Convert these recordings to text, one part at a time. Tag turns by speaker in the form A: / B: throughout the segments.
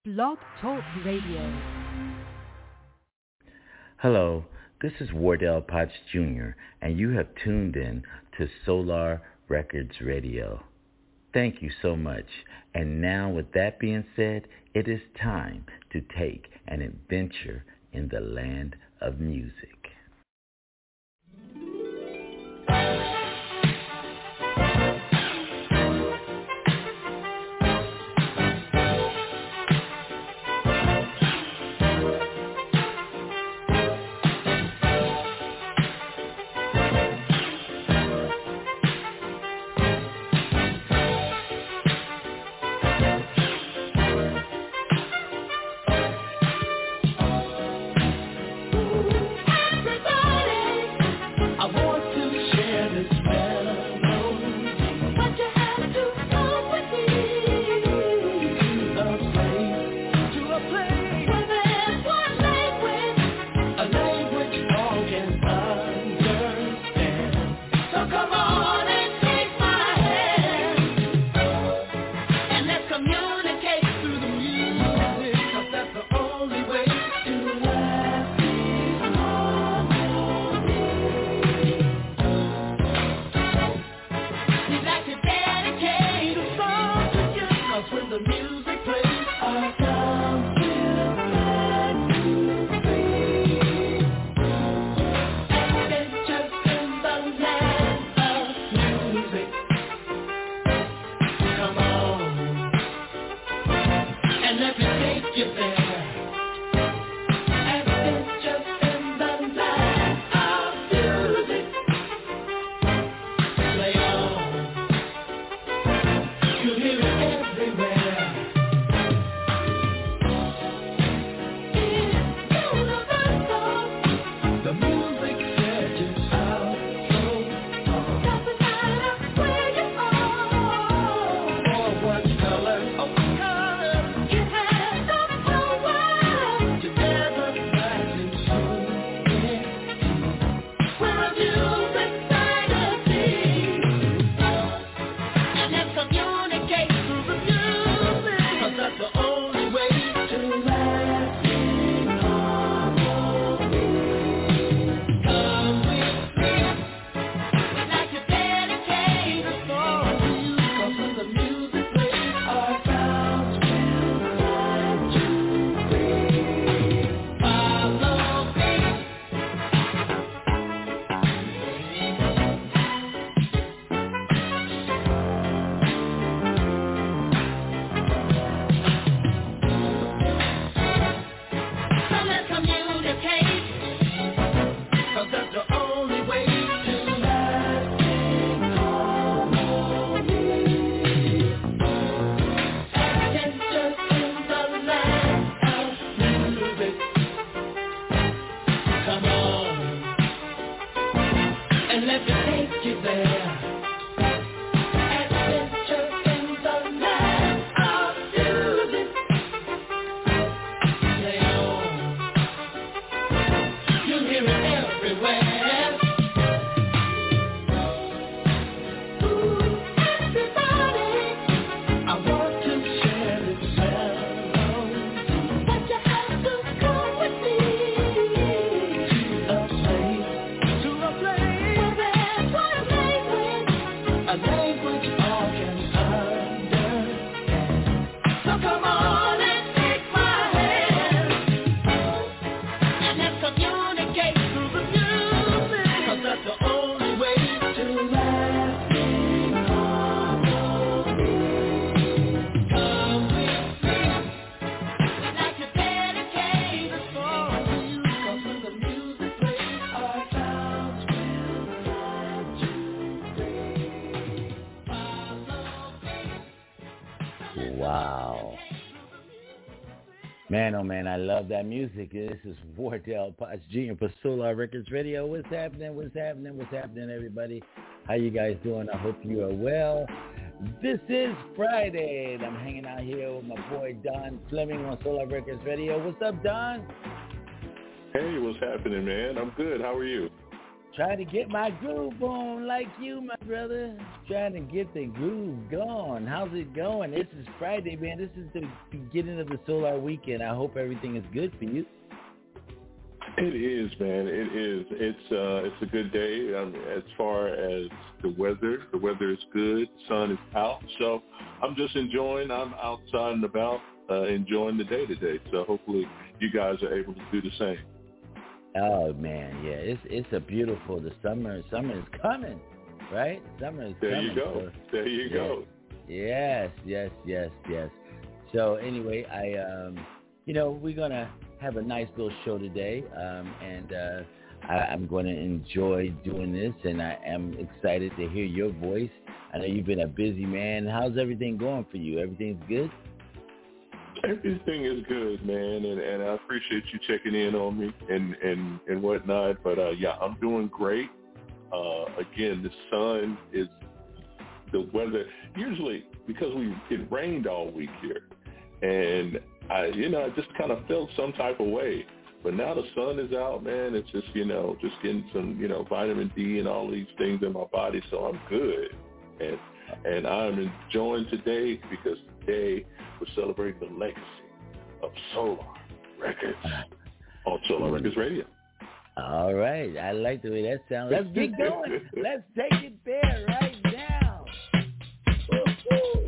A: Blog Talk Radio.
B: Hello, this is Wardell Potts Jr., and you have tuned in to Solar Records Radio. Thank you so much. And now, with that being said, it is time to take an adventure in the land of music. Man, oh man, I love that music. This is Wardell Potts Jr. for Solar Records Radio. What's happening? What's happening? What's happening, everybody? How you guys doing? I hope you are well. This is Friday, and I'm hanging out here with my boy Don Fleming on Solar Records Radio. What's up, Don?
C: Hey, what's happening, man? I'm good. How are you?
B: Trying to get my groove on like you, my brother. Trying to get the groove going. How's it going? This is Friday, man. This is the beginning of the Solar Weekend. I hope everything is good for you.
C: It is, man. It is. It's a good day. As far as the weather is good. Sun is out. So I'm just enjoying. I'm outside and about, enjoying the day today. So hopefully you guys are able to do the same.
B: Oh man, yeah, it's a beautiful. The summer is coming, right? Summer is
C: there
B: coming.
C: You go. So, there you go.
B: Yes. So anyway, we're gonna have a nice little show today, and I'm going to enjoy doing this, and I am excited to hear your voice. I know you've been a busy man. How's everything going for you? Everything's good?
C: Everything is good, man, and I appreciate you checking in on me and whatnot. But yeah, I'm doing great. Again, the sun is the weather. Usually, because it rained all week here, and I just kind of felt some type of way. But now the sun is out, man. It's just just getting some vitamin D and all these things in my body, so I'm good. And I'm enjoying today because today we're celebrating the legacy of Solar Records on Solar Records Radio.
B: All right. I like the way that sounds. Let's get going. Let's take it there right now. Woo-hoo.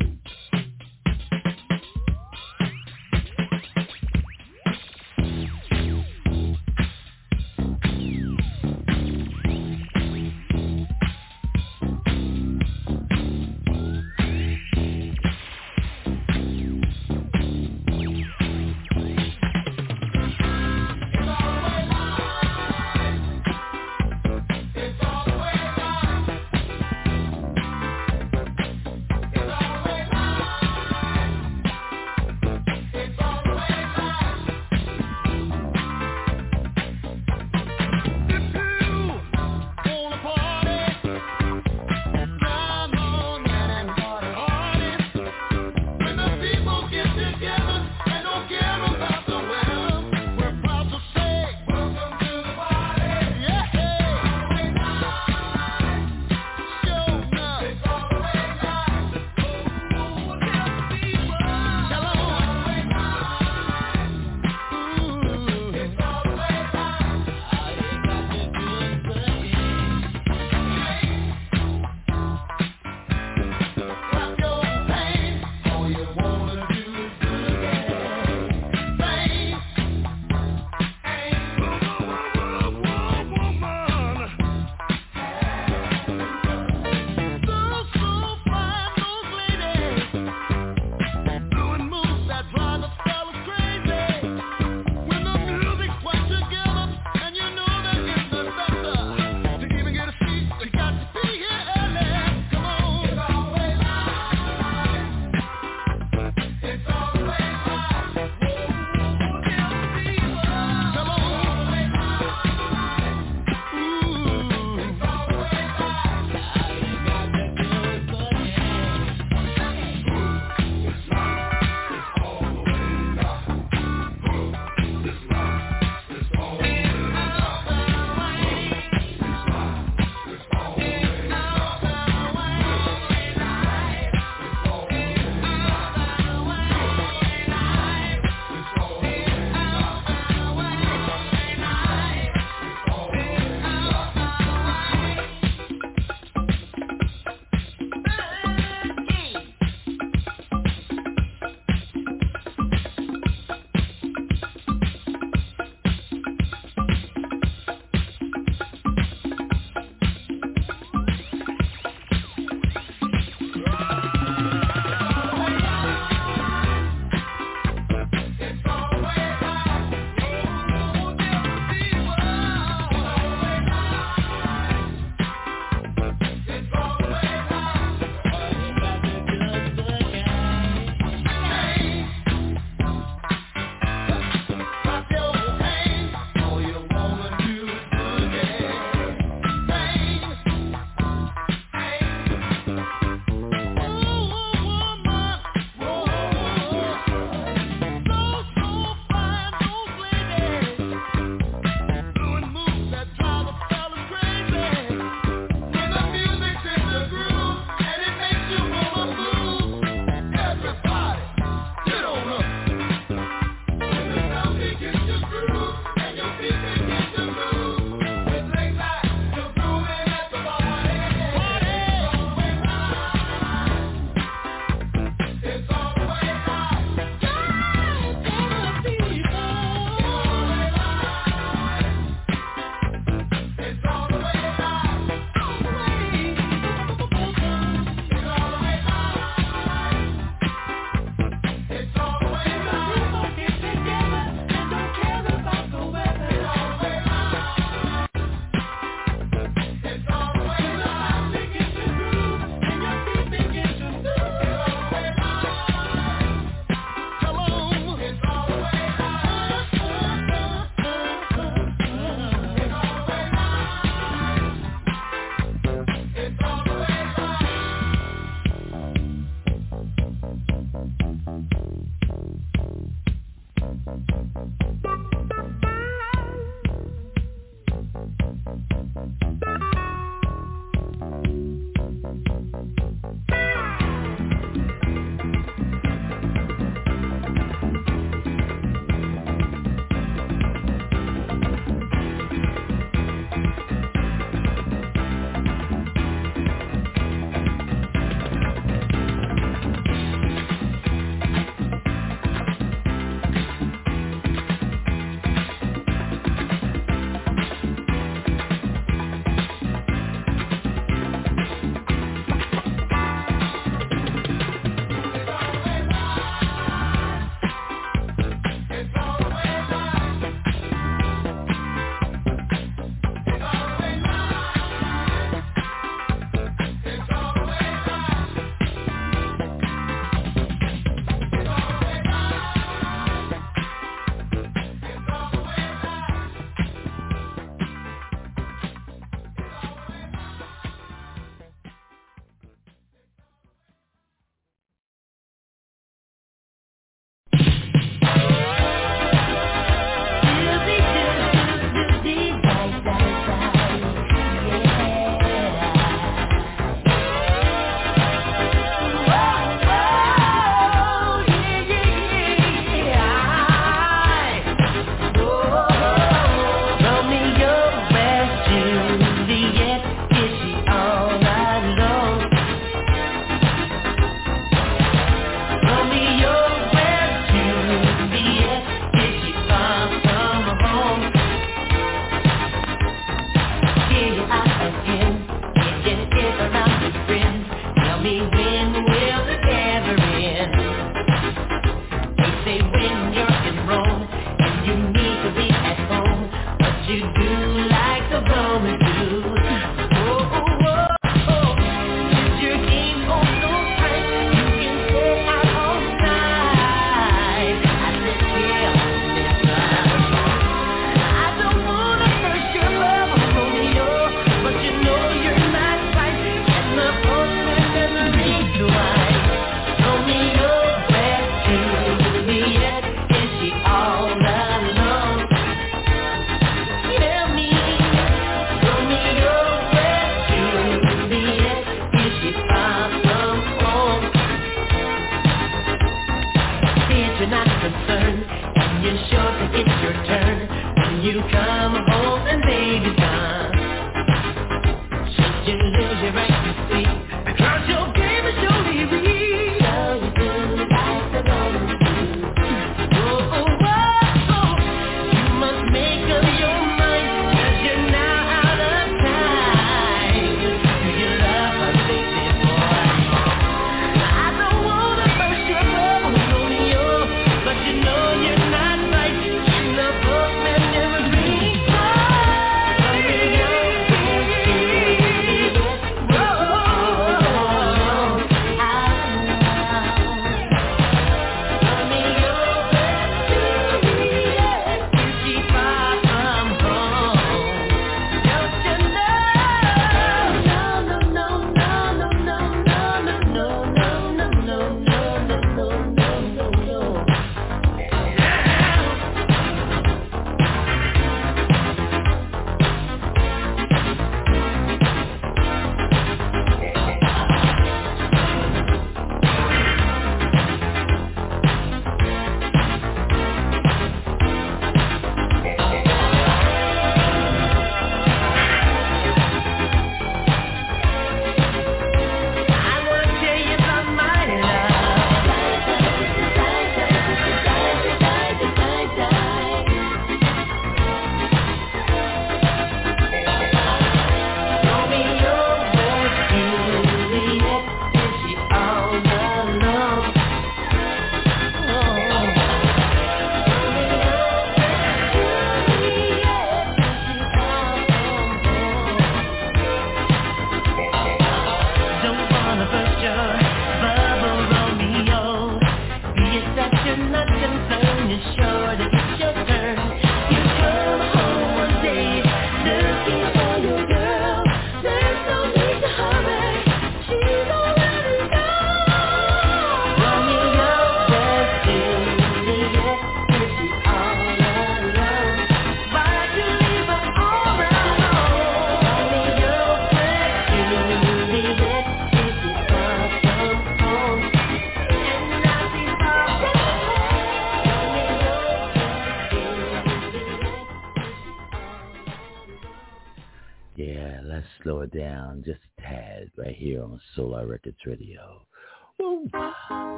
B: slow it down just a tad right here on Solar Records Radio. Woo.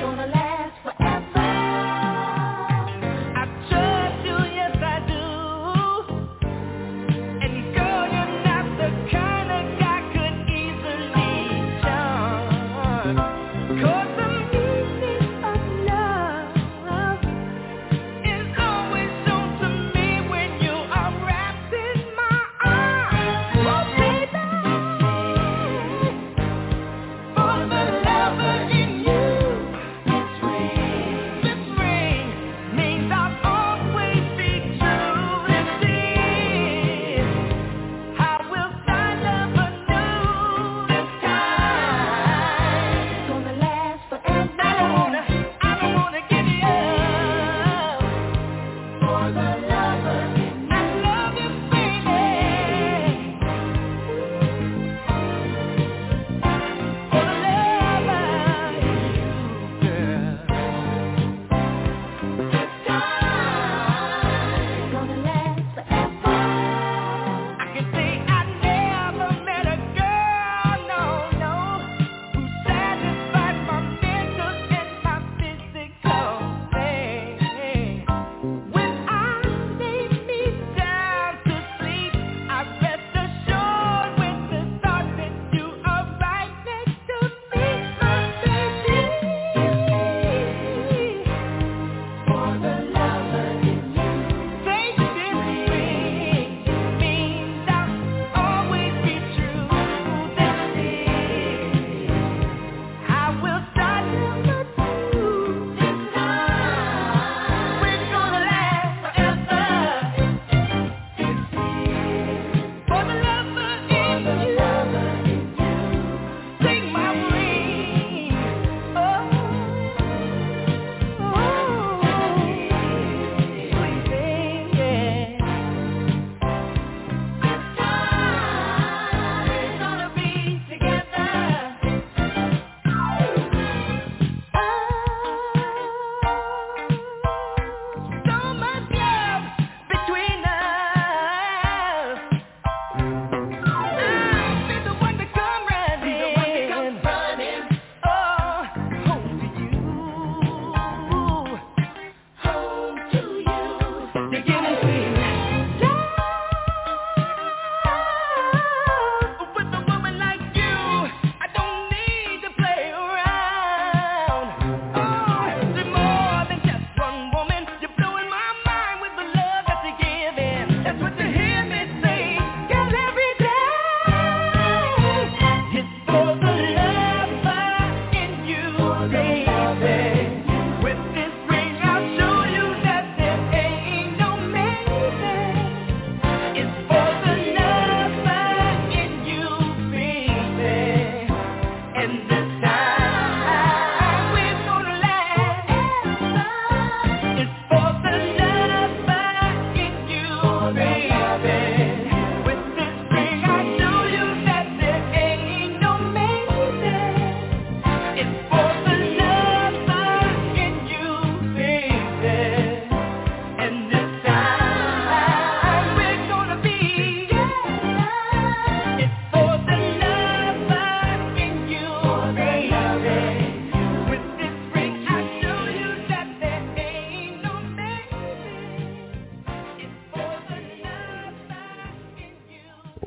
D: I trust you, yes I do.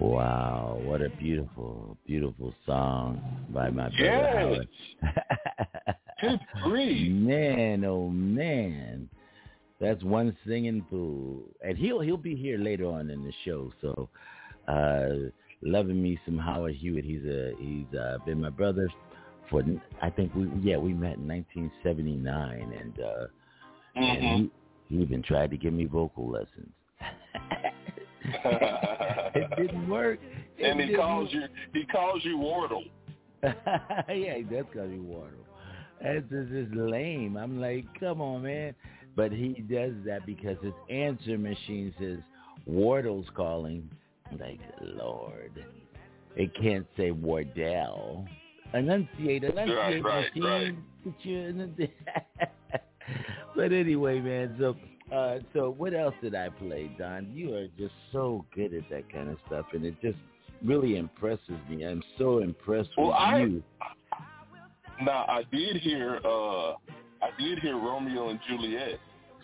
B: Wow, what a beautiful, beautiful song by my brother Howard.
C: Good grief.
B: Man, oh man. That's one singing fool. And he'll be here later on in the show. So loving me some Howard Hewitt. He's been my brother for, I think we met in 1979, and he even tried to give me vocal lessons. It didn't work.
C: He calls you Wardle.
B: Yeah, he does call me Wardle. That's just lame. I'm like, come on, man. But he does that because his answer machine says Wardle's calling. I'm like, Lord, it can't say Wardell. Enunciate,
C: right,
B: machine. Right. But anyway, man. So what else did I play, Don? You are just so good at that kind of stuff, and it just really impresses me. I'm so impressed with you.
C: Now, I did hear Romeo and Juliet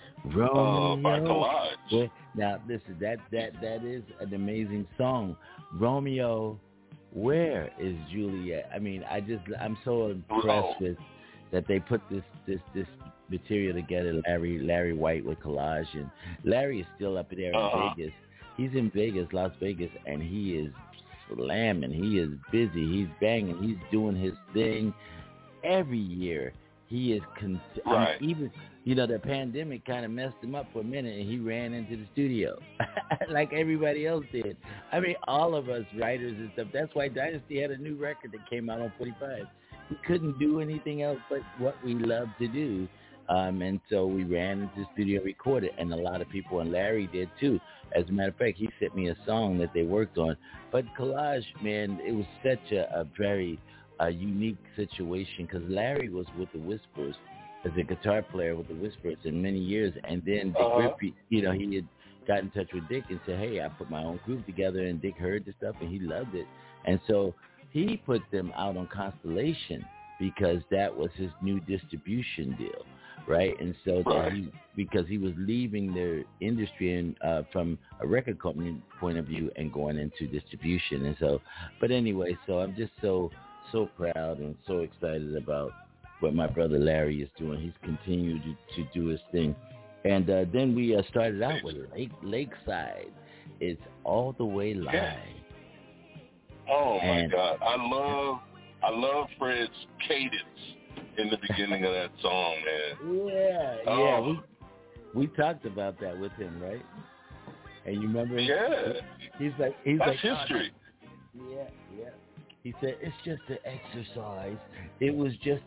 C: by Collage.
B: Well, now, listen, that is an amazing song. Romeo, where is Juliet? I mean, I'm so impressed with that they put this material together. Larry White with Collage, and Larry is still up there in Vegas. He's in Vegas, Las Vegas, and he is slamming. He is busy. He's banging. He's doing his thing. Every year, he is
C: right.
B: Even the pandemic kind of messed him up for a minute, and he ran into the studio like everybody else did. I mean, all of us writers and stuff. That's why Dynasty had a new record that came out on 45. We couldn't do anything else but what we love to do, and so we ran into the studio and recorded. And a lot of people, and Larry did too. As a matter of fact, he sent me a song that they worked on. But Collage, man, it was such a very unique situation because Larry was with the Whispers as a guitar player with the Whispers in many years, and then Dick Griffey, he had got in touch with Dick and said, hey, I put my own group together, and Dick heard the stuff and he loved it, and so he put them out on Constellation because that was his new distribution deal, right? And so because he was leaving their industry and from a record company point of view and going into distribution, and so, but anyway, so I'm just so proud and so excited about what my brother Larry is doing. He's continued to do his thing. And then we started out with Lakeside. It's all the way live.
C: Yeah. Oh, my God. I love Fred's cadence in the beginning of that song, man.
B: Yeah. We talked about that with him, right? And you remember?
C: Yeah.
B: He's like
C: history.
B: Yeah. He said, it's just an exercise. It was just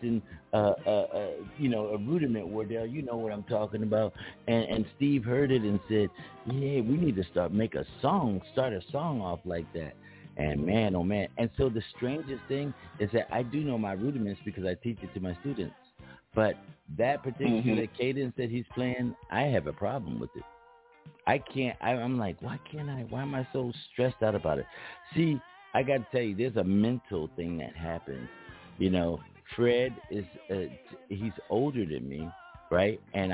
B: a rudiment, Wardell. You know what I'm talking about. And Steve heard it and said, yeah, we need to start a song off like that. And man, oh man. And so the strangest thing is that I do know my rudiments because I teach it to my students. But that particular cadence that he's playing, I have a problem with it. I can't, I'm like, why am I so stressed out about it? See, I got to tell you, there's a mental thing that happens. Fred is he's older than me, right? And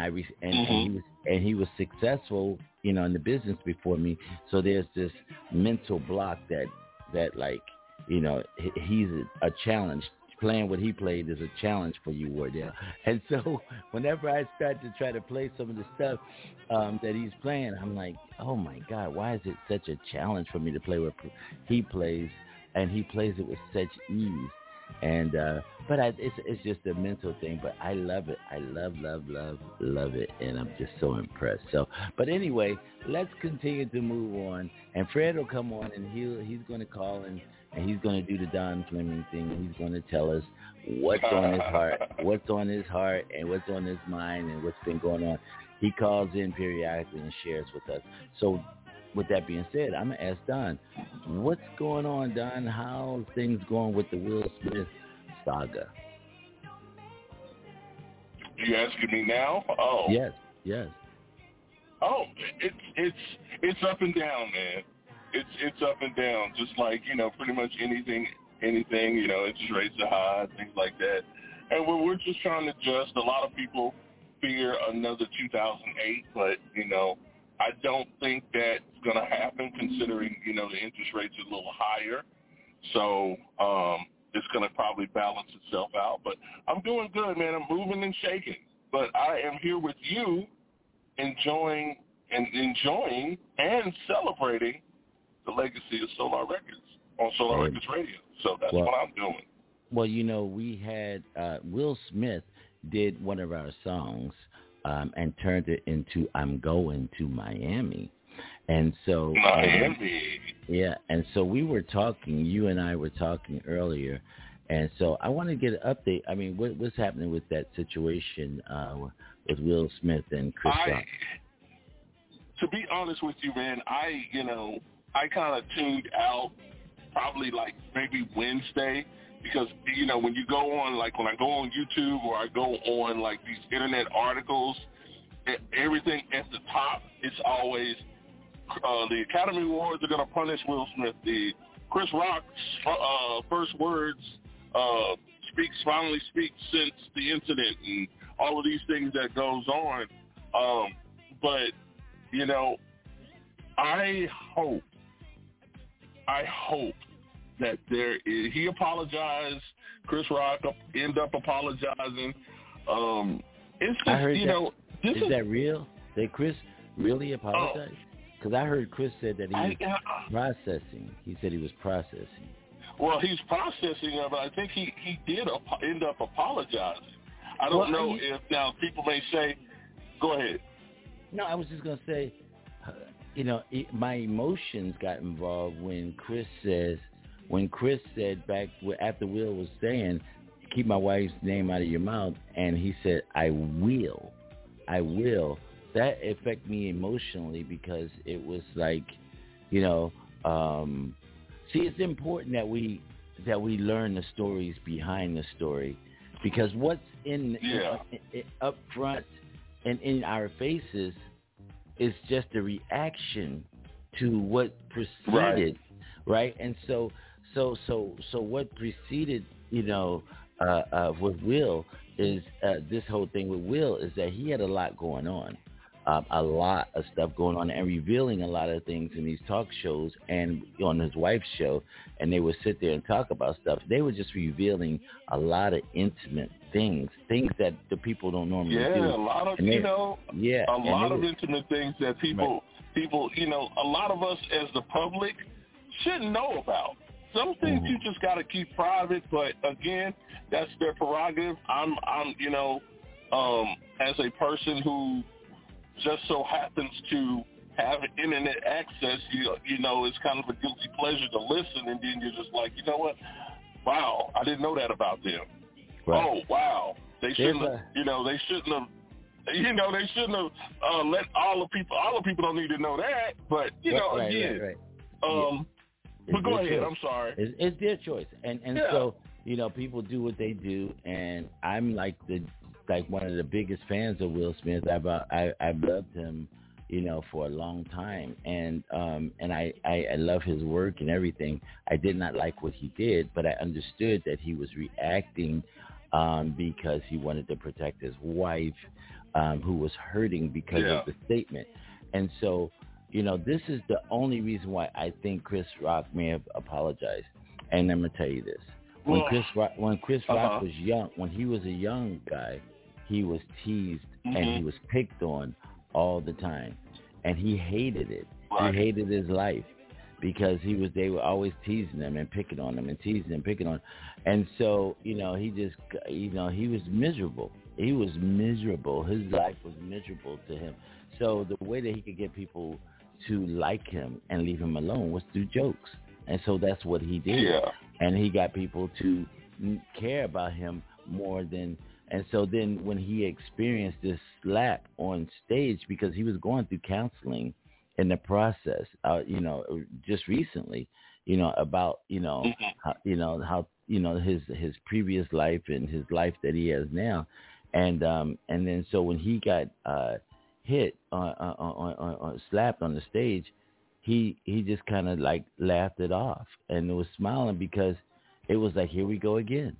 B: he was successful, in the business before me. So there's this mental block that like, he's a challenge. Playing what he played is a challenge for you, Wardell. And so whenever I start to try to play some of the stuff that he's playing, I'm like, oh my God, why is it such a challenge for me to play what he plays? And he plays it with such ease. And but it's just a mental thing. But I love it. I love it. And I'm just so impressed. So, but anyway, let's continue to move on. And Fred will come on, and he's going to call and he's going to do the Don Fleming thing. And he's going to tell us what's on his heart, and what's on his mind, and what's been going on. He calls in periodically and shares with us. So, with that being said, I'm going to ask Don, what's going on, Don? How's things going with the Will Smith saga?
C: You asking me now? Oh.
B: Yes.
C: Oh, it's up and down, man. It's up and down, just like, pretty much anything, interest rates are high, things like that. And we're just trying to adjust. A lot of people fear another 2008, but, I don't think that's going to happen considering, the interest rates are a little higher. So it's going to probably balance itself out. But I'm doing good, man. I'm moving and shaking. But I am here with you enjoying and celebrating the legacy of Solar Records on Solar Records Radio. So that's what I'm doing.
B: Well, we had Will Smith did one of our songs and turned it into I'm Going to Miami. And so
C: Miami.
B: Yeah, and so we were talking, you and I were talking earlier, and so I want to get an update. I mean, what's happening with that situation with Will Smith and Chris Rock?
C: To be honest with you, man, I kind of tuned out probably like maybe Wednesday because, when you go on, like when I go on YouTube or I go on like these internet articles, everything at the top, it's always the Academy Awards are going to punish Will Smith. The Chris Rock's first words finally speak since the incident and all of these things that goes on. But, I hope that he apologized. Chris Rock end up apologizing. It's just,
B: I heard is that real? Did Chris really apologize? Because I heard Chris said that he was processing. He said he was processing.
C: Well, he's processing it, but I think he did end up apologizing. I don't know if now people may say, go ahead.
B: No, I was just going to say, my emotions got involved when Chris said back after Will was saying, keep my wife's name out of your mouth, and he said, I will. That affected me emotionally because it was like, it's important that we learn the stories behind the story, because what's up front and in our faces is just a reaction to what preceded, right? And so what preceded, with Will is this whole thing with Will is that he had a lot going on. A lot of stuff going on and revealing a lot of things in these talk shows and on his wife's show, and they would sit there and talk about stuff. They were just revealing a lot of intimate things that the people don't normally do.
C: Yeah, a lot of, a lot of intimate things that people, a lot of us as the public shouldn't know about. Some things you just got to keep private, but again, that's their prerogative. I'm as a person who just so happens to have internet access, it's kind of a guilty pleasure to listen, and then you're just like, you know what? Wow, I didn't know that about them. Right. Oh, wow. They shouldn't have, they shouldn't have let all the people don't need to know that, but, again. But go ahead, I'm sorry.
B: It's their choice. And so, people do what they do, and I'm like one of the biggest fans of Will Smith. I've loved him, for a long time, and I love his work and everything. I did not like what he did, but I understood that he was reacting because he wanted to protect his wife, who was hurting because of the statement. And so, this is the only reason why I think Chris Rock may have apologized. And I'm going to tell you this. When Chris Rock was young, when he was a young guy, he was teased and he was picked on all the time. And he hated it. Right. He hated his life because they were always teasing him and picking on him and teasing and picking on him. And so, he just, he was miserable. He was miserable. His life was miserable to him. So the way that he could get people to like him and leave him alone was through jokes. And so that's what he did. Yeah. And he got people to care about him more than, and so then when he experienced this slap on stage, because he was going through counseling in the process, just recently, about, how his previous life and his life that he has now. And then so when he got, hit on slapped on the stage, he just kind of like laughed it off and was smiling because it was like, here we go again.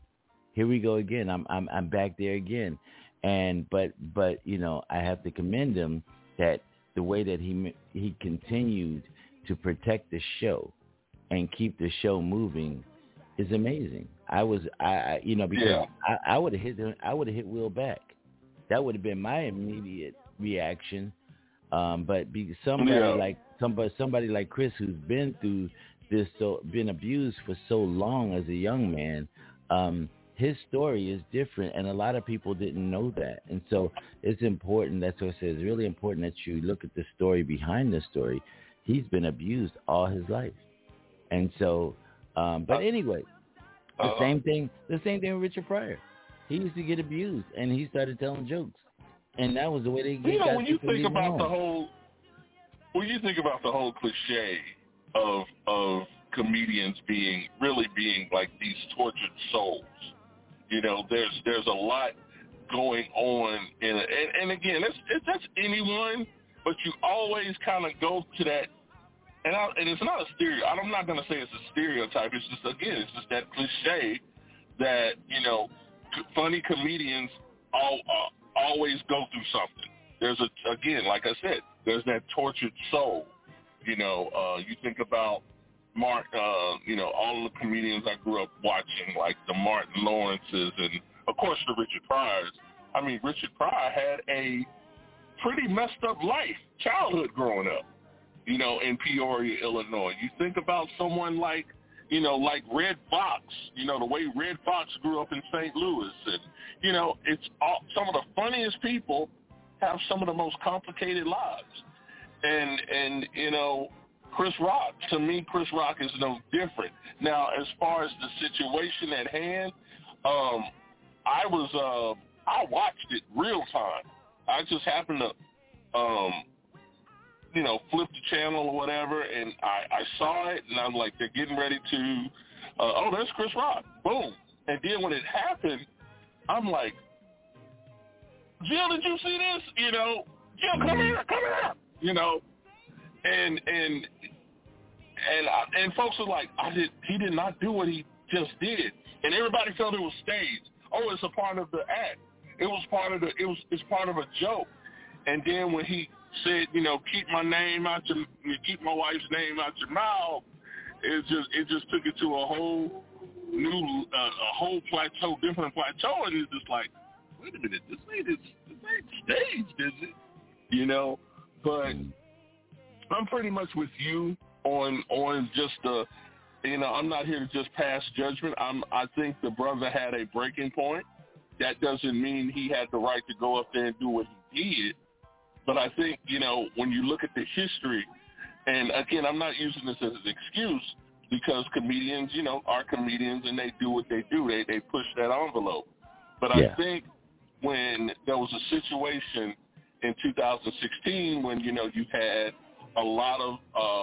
B: I'm back there again. And but I have to commend him that the way that he continued to protect the show and keep the show moving is amazing. Because I would have hit Will back. That would have been my immediate reaction. But somebody like Chris, who's been through this, been abused for so long as a young man, his story is different, and a lot of people didn't know that. And so it's important. That's what I say. It's really important that you look at the story behind the story. He's been abused all his life, and so. But anyway, the same thing with Richard Pryor. He used to get abused, and he started telling jokes, and that was the way they got.
C: When you think about the whole cliche of comedians being like these tortured souls, there's a lot going on and again, that's anyone, but you always kind of go to that, and it's not a stereo. I'm not going to say it's a stereotype. It's just that cliche that funny comedians always go through something. There's like I said, there's that tortured soul. You think about Mark, all the comedians I grew up watching, like the Martin Lawrences and, of course, the Richard Pryors. I mean, Richard Pryor had a pretty messed up childhood growing up, in Peoria, Illinois. You think about someone like Red Fox, the way Red Fox grew up in St. Louis. And, it's some of the funniest people have some of the most complicated lives. And Chris Rock, to me, Chris Rock is no different. Now, as far as the situation at hand, I watched it real time. I just happened to, flip the channel or whatever, and I saw it, and I'm like, they're getting ready to, there's Chris Rock. Boom. And then when it happened, I'm like, Jill, did you see this? Jill, come here. And folks are like, he did not do what he just did, and everybody felt it was staged. Oh, it's a part of the act. It's part of a joke. And then when he said, keep my wife's name out your mouth, it just took it to a whole new, different plateau, and it's just like, wait a minute, this ain't staged, is it? But I'm pretty much with you on just I'm not here to just pass judgment. I think the brother had a breaking point. That doesn't mean he had the right to go up there and do what he did. But I think, when you look at the history, and again, I'm not using this as an excuse, because comedians, are comedians, and they do what they do. They push that envelope. But I think when there was a situation in 2016 when, you had a lot of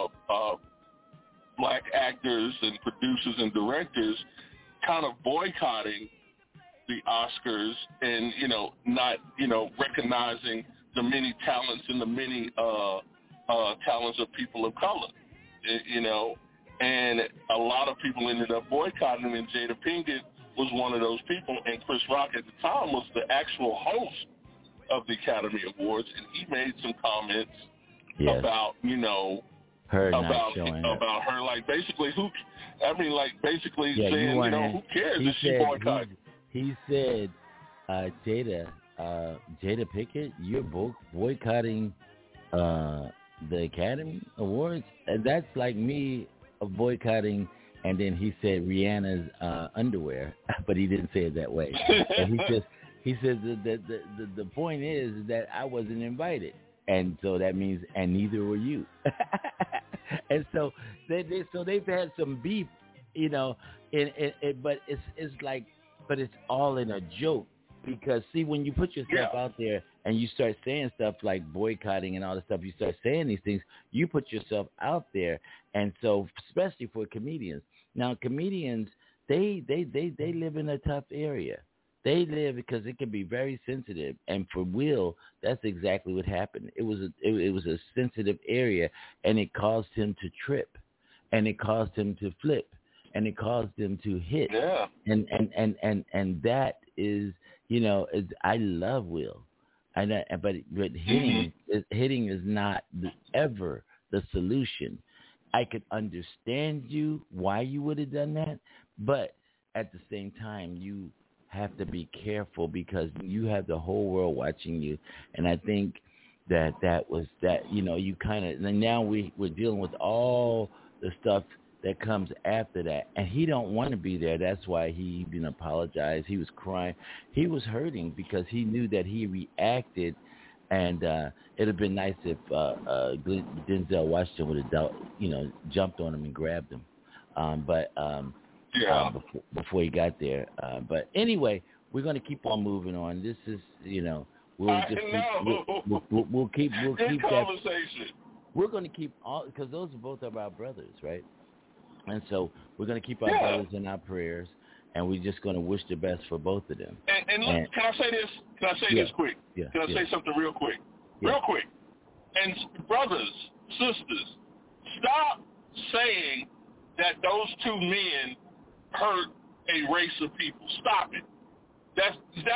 C: black actors and producers and directors kind of boycotting the Oscars and, not, recognizing the many talents and the many talents of people of color, and a lot of people ended up boycotting, and Jada Pinkett was one of those people, and Chris Rock at the time was the actual host of the Academy Awards, and he made some comments about,
B: her
C: about her, basically saying, who cares if she boycotted?
B: He said, Jada Pinkett, you're boycotting the Academy Awards? And that's like me boycotting, and then he said Rihanna's underwear, but he didn't say it that way. And he said the point is that I wasn't invited. And so that means, and neither were you. And so they've had some beef, but it's all in a joke, because see, when you put yourself out there and you start saying stuff like boycotting and all this stuff, you start saying these things, you put yourself out there. And so, especially for comedians, now comedians, they live in a tough area. They live because it can be very sensitive, and for Will, that's exactly what happened. It was a sensitive area, and it caused him to trip, and it caused him to flip, and it caused him to hit. And that is, I love Will. But hitting is not ever the solution. I could understand you why you would have done that, but at the same time, you have to be careful because you have the whole world watching you, and I think that was that. You kind of, and now we're dealing with all the stuff that comes after that, and he don't want to be there. That's why he even apologized. He was crying. He was hurting because he knew that he reacted. And it'd have been nice if Denzel Washington would have, jumped on him and grabbed him, before he got there. But anyway, we're going to keep on moving on. This is, we'll keep
C: Good conversation.
B: We're going to keep all, because those are both of our brothers, right? And so we're going to keep our brothers in our prayers. And we're just going to wish the best for both of them.
C: And look, can I say this? Can I say this quick?
B: Yeah,
C: can I say something real quick?
B: Yeah.
C: Real quick. And brothers, sisters, stop saying that those two men hurt a race of people. Stop it. That's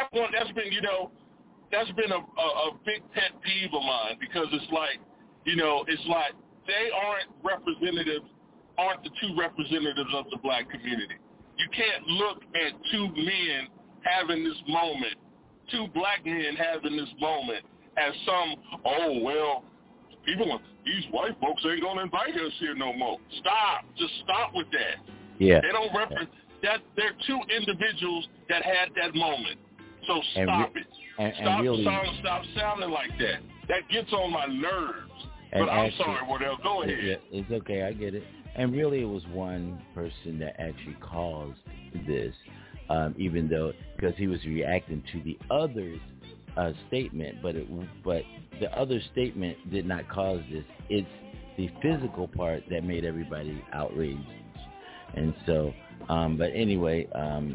C: been a big pet peeve of mine because it's like they aren't the two representatives of the black community. You can't look at two men having this moment, two black men having this moment as these white folks ain't going to invite us here no more. Stop. Just stop with that.
B: Yeah.
C: They don't represent that. They're two individuals that had that moment. So stop it. Stop sounding like that. That gets on my nerves. But I'm sorry, Wardell. Go ahead.
B: Yeah, it's okay. I get it. And really, it was one person that actually caused this, even though because he was reacting to the other's statement, but the other statement did not cause this. It's the physical part that made everybody outraged. And so, but anyway,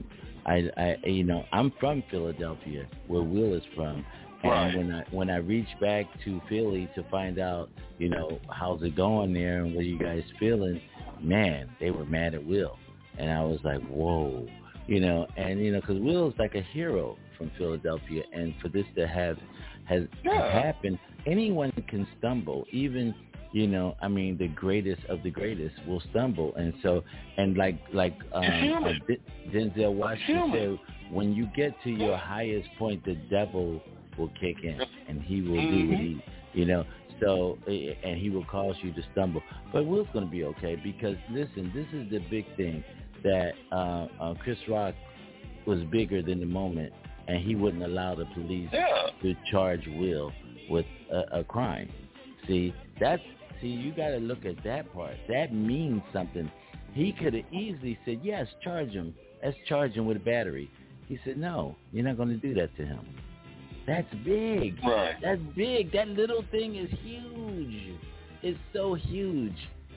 B: I'm from Philadelphia, where Will is from. And
C: right.
B: when I reached back to Philly to find out, how's it going there and what are you guys feeling, man, they were mad at Will. And I was like, whoa, because Will's like a hero from Philadelphia. And for this to have happened, anyone can stumble, even, the greatest of the greatest will stumble. And so, and like Denzel Washington said, when you get to your highest point, the devil will kick in and he will do what he, so, and he will cause you to stumble. But Will's going to be okay because, listen, this is the big thing that Chris Rock was bigger than the moment, and he wouldn't allow the police to charge Will with a crime. See, you got to look at that part. That means something. He could have easily said, yes, charge him. Let's charge him with battery. He said, no, you're not going to do that to him. That's big.
C: Right.
B: That's big. That little thing is huge. It's so huge,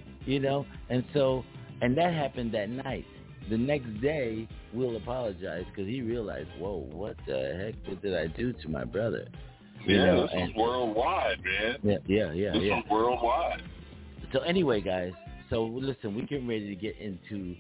B: And that happened that night. The next day, Will apologized because he realized, whoa, what the heck did I do to my brother?
C: This is worldwide, man.
B: Yeah.
C: This is worldwide.
B: So anyway, guys, so listen, we're getting ready to get into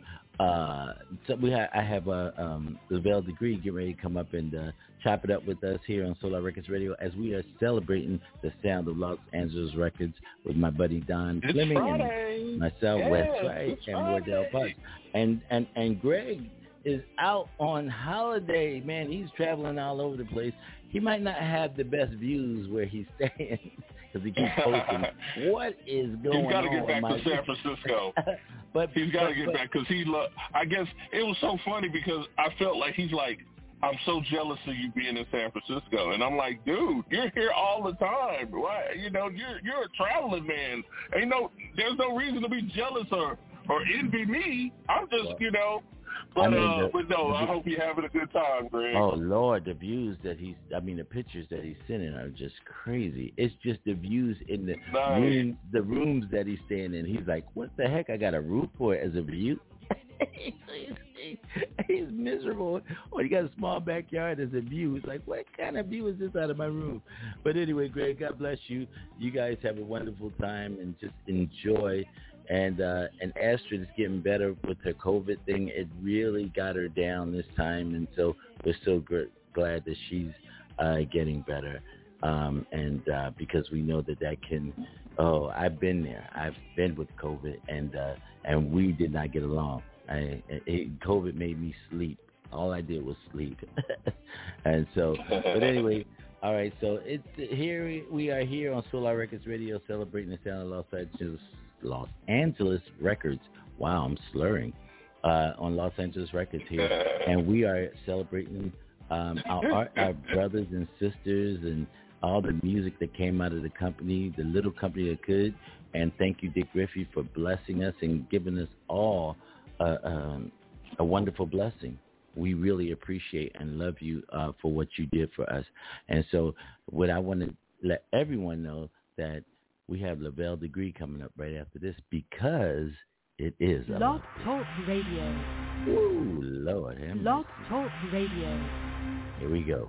B: I have Lavelle Degree getting ready to come up and chop it up with us here on Solar Records Radio as we are celebrating the sound of Los Angeles Records with my buddy Don Fleming and myself, Wes Wright, and Wardell Potts. And Greg is out on holiday. Man, he's traveling all over the place. He might not have the best views where he's staying because he keeps posting. What is going on?
C: He's got to get back to San Francisco. He's got to get back because I guess it was so funny because I felt like he's like, I'm so jealous of you being in San Francisco. And I'm like, dude, you're here all the time. Why? You're a traveling man. There's no reason to be jealous or envy me. I'm just, But I hope you're having a good time, Greg.
B: Oh, Lord, the views that the pictures that he's sending are just crazy. It's just the views in the rooms that he's staying in. He's like, what the heck? I got a roof for it as a view? He's miserable. He got a small backyard as a view. It's like, what kind of view is this out of my room? But anyway, Greg, God bless you. You guys have a wonderful time and just enjoy. And Astrid is getting better with her COVID thing. It really got her down this time, and so we're so glad that she's getting better. and because we know that can. Oh, I've been there. I've been with COVID, and we did not get along. COVID made me sleep. All I did was sleep, and so. But anyway, all right. So here we are here on Solar Records Radio, celebrating the sound of Los Angeles Records. Wow, I'm slurring. On Los Angeles Records here, and we are celebrating our brothers and sisters and all the music that came out of the company, the little company that could. And thank you, Dick Griffey, for blessing us and giving us all a wonderful blessing. We really appreciate and love you for what you did for us. And so what I want to let everyone know that we have Lavelle Degree coming up right after this, because it is
A: Blog Talk Radio.
B: Ooh, Lord.
A: Blog Talk Radio.
B: Here we go.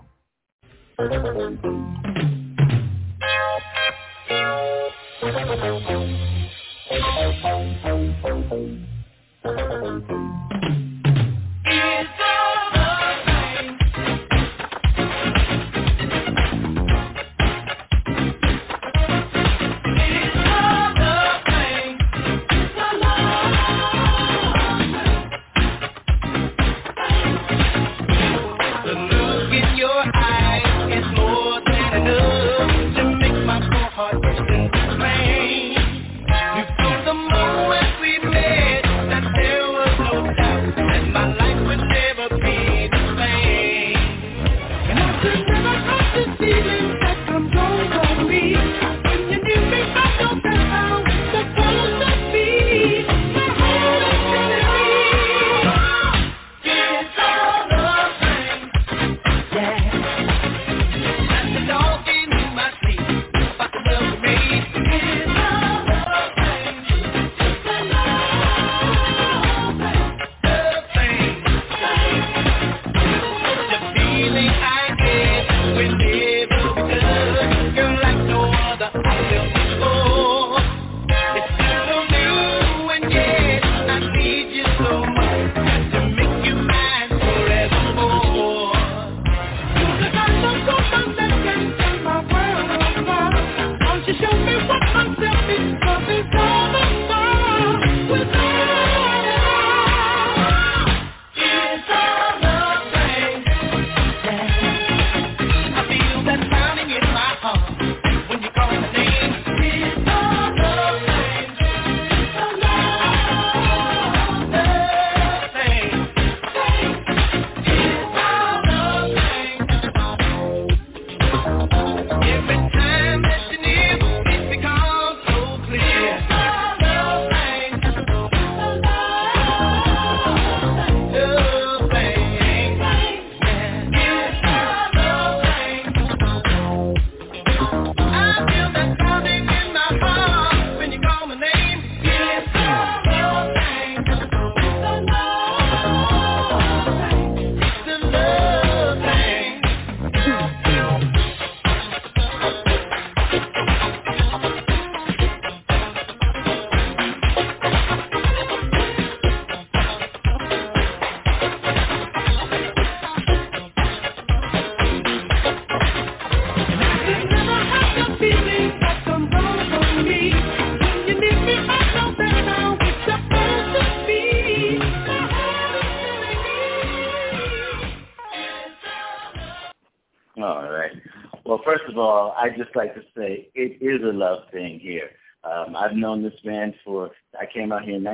D: First of all, I'd just like to say it is a love thing here. I've known this man I came out here in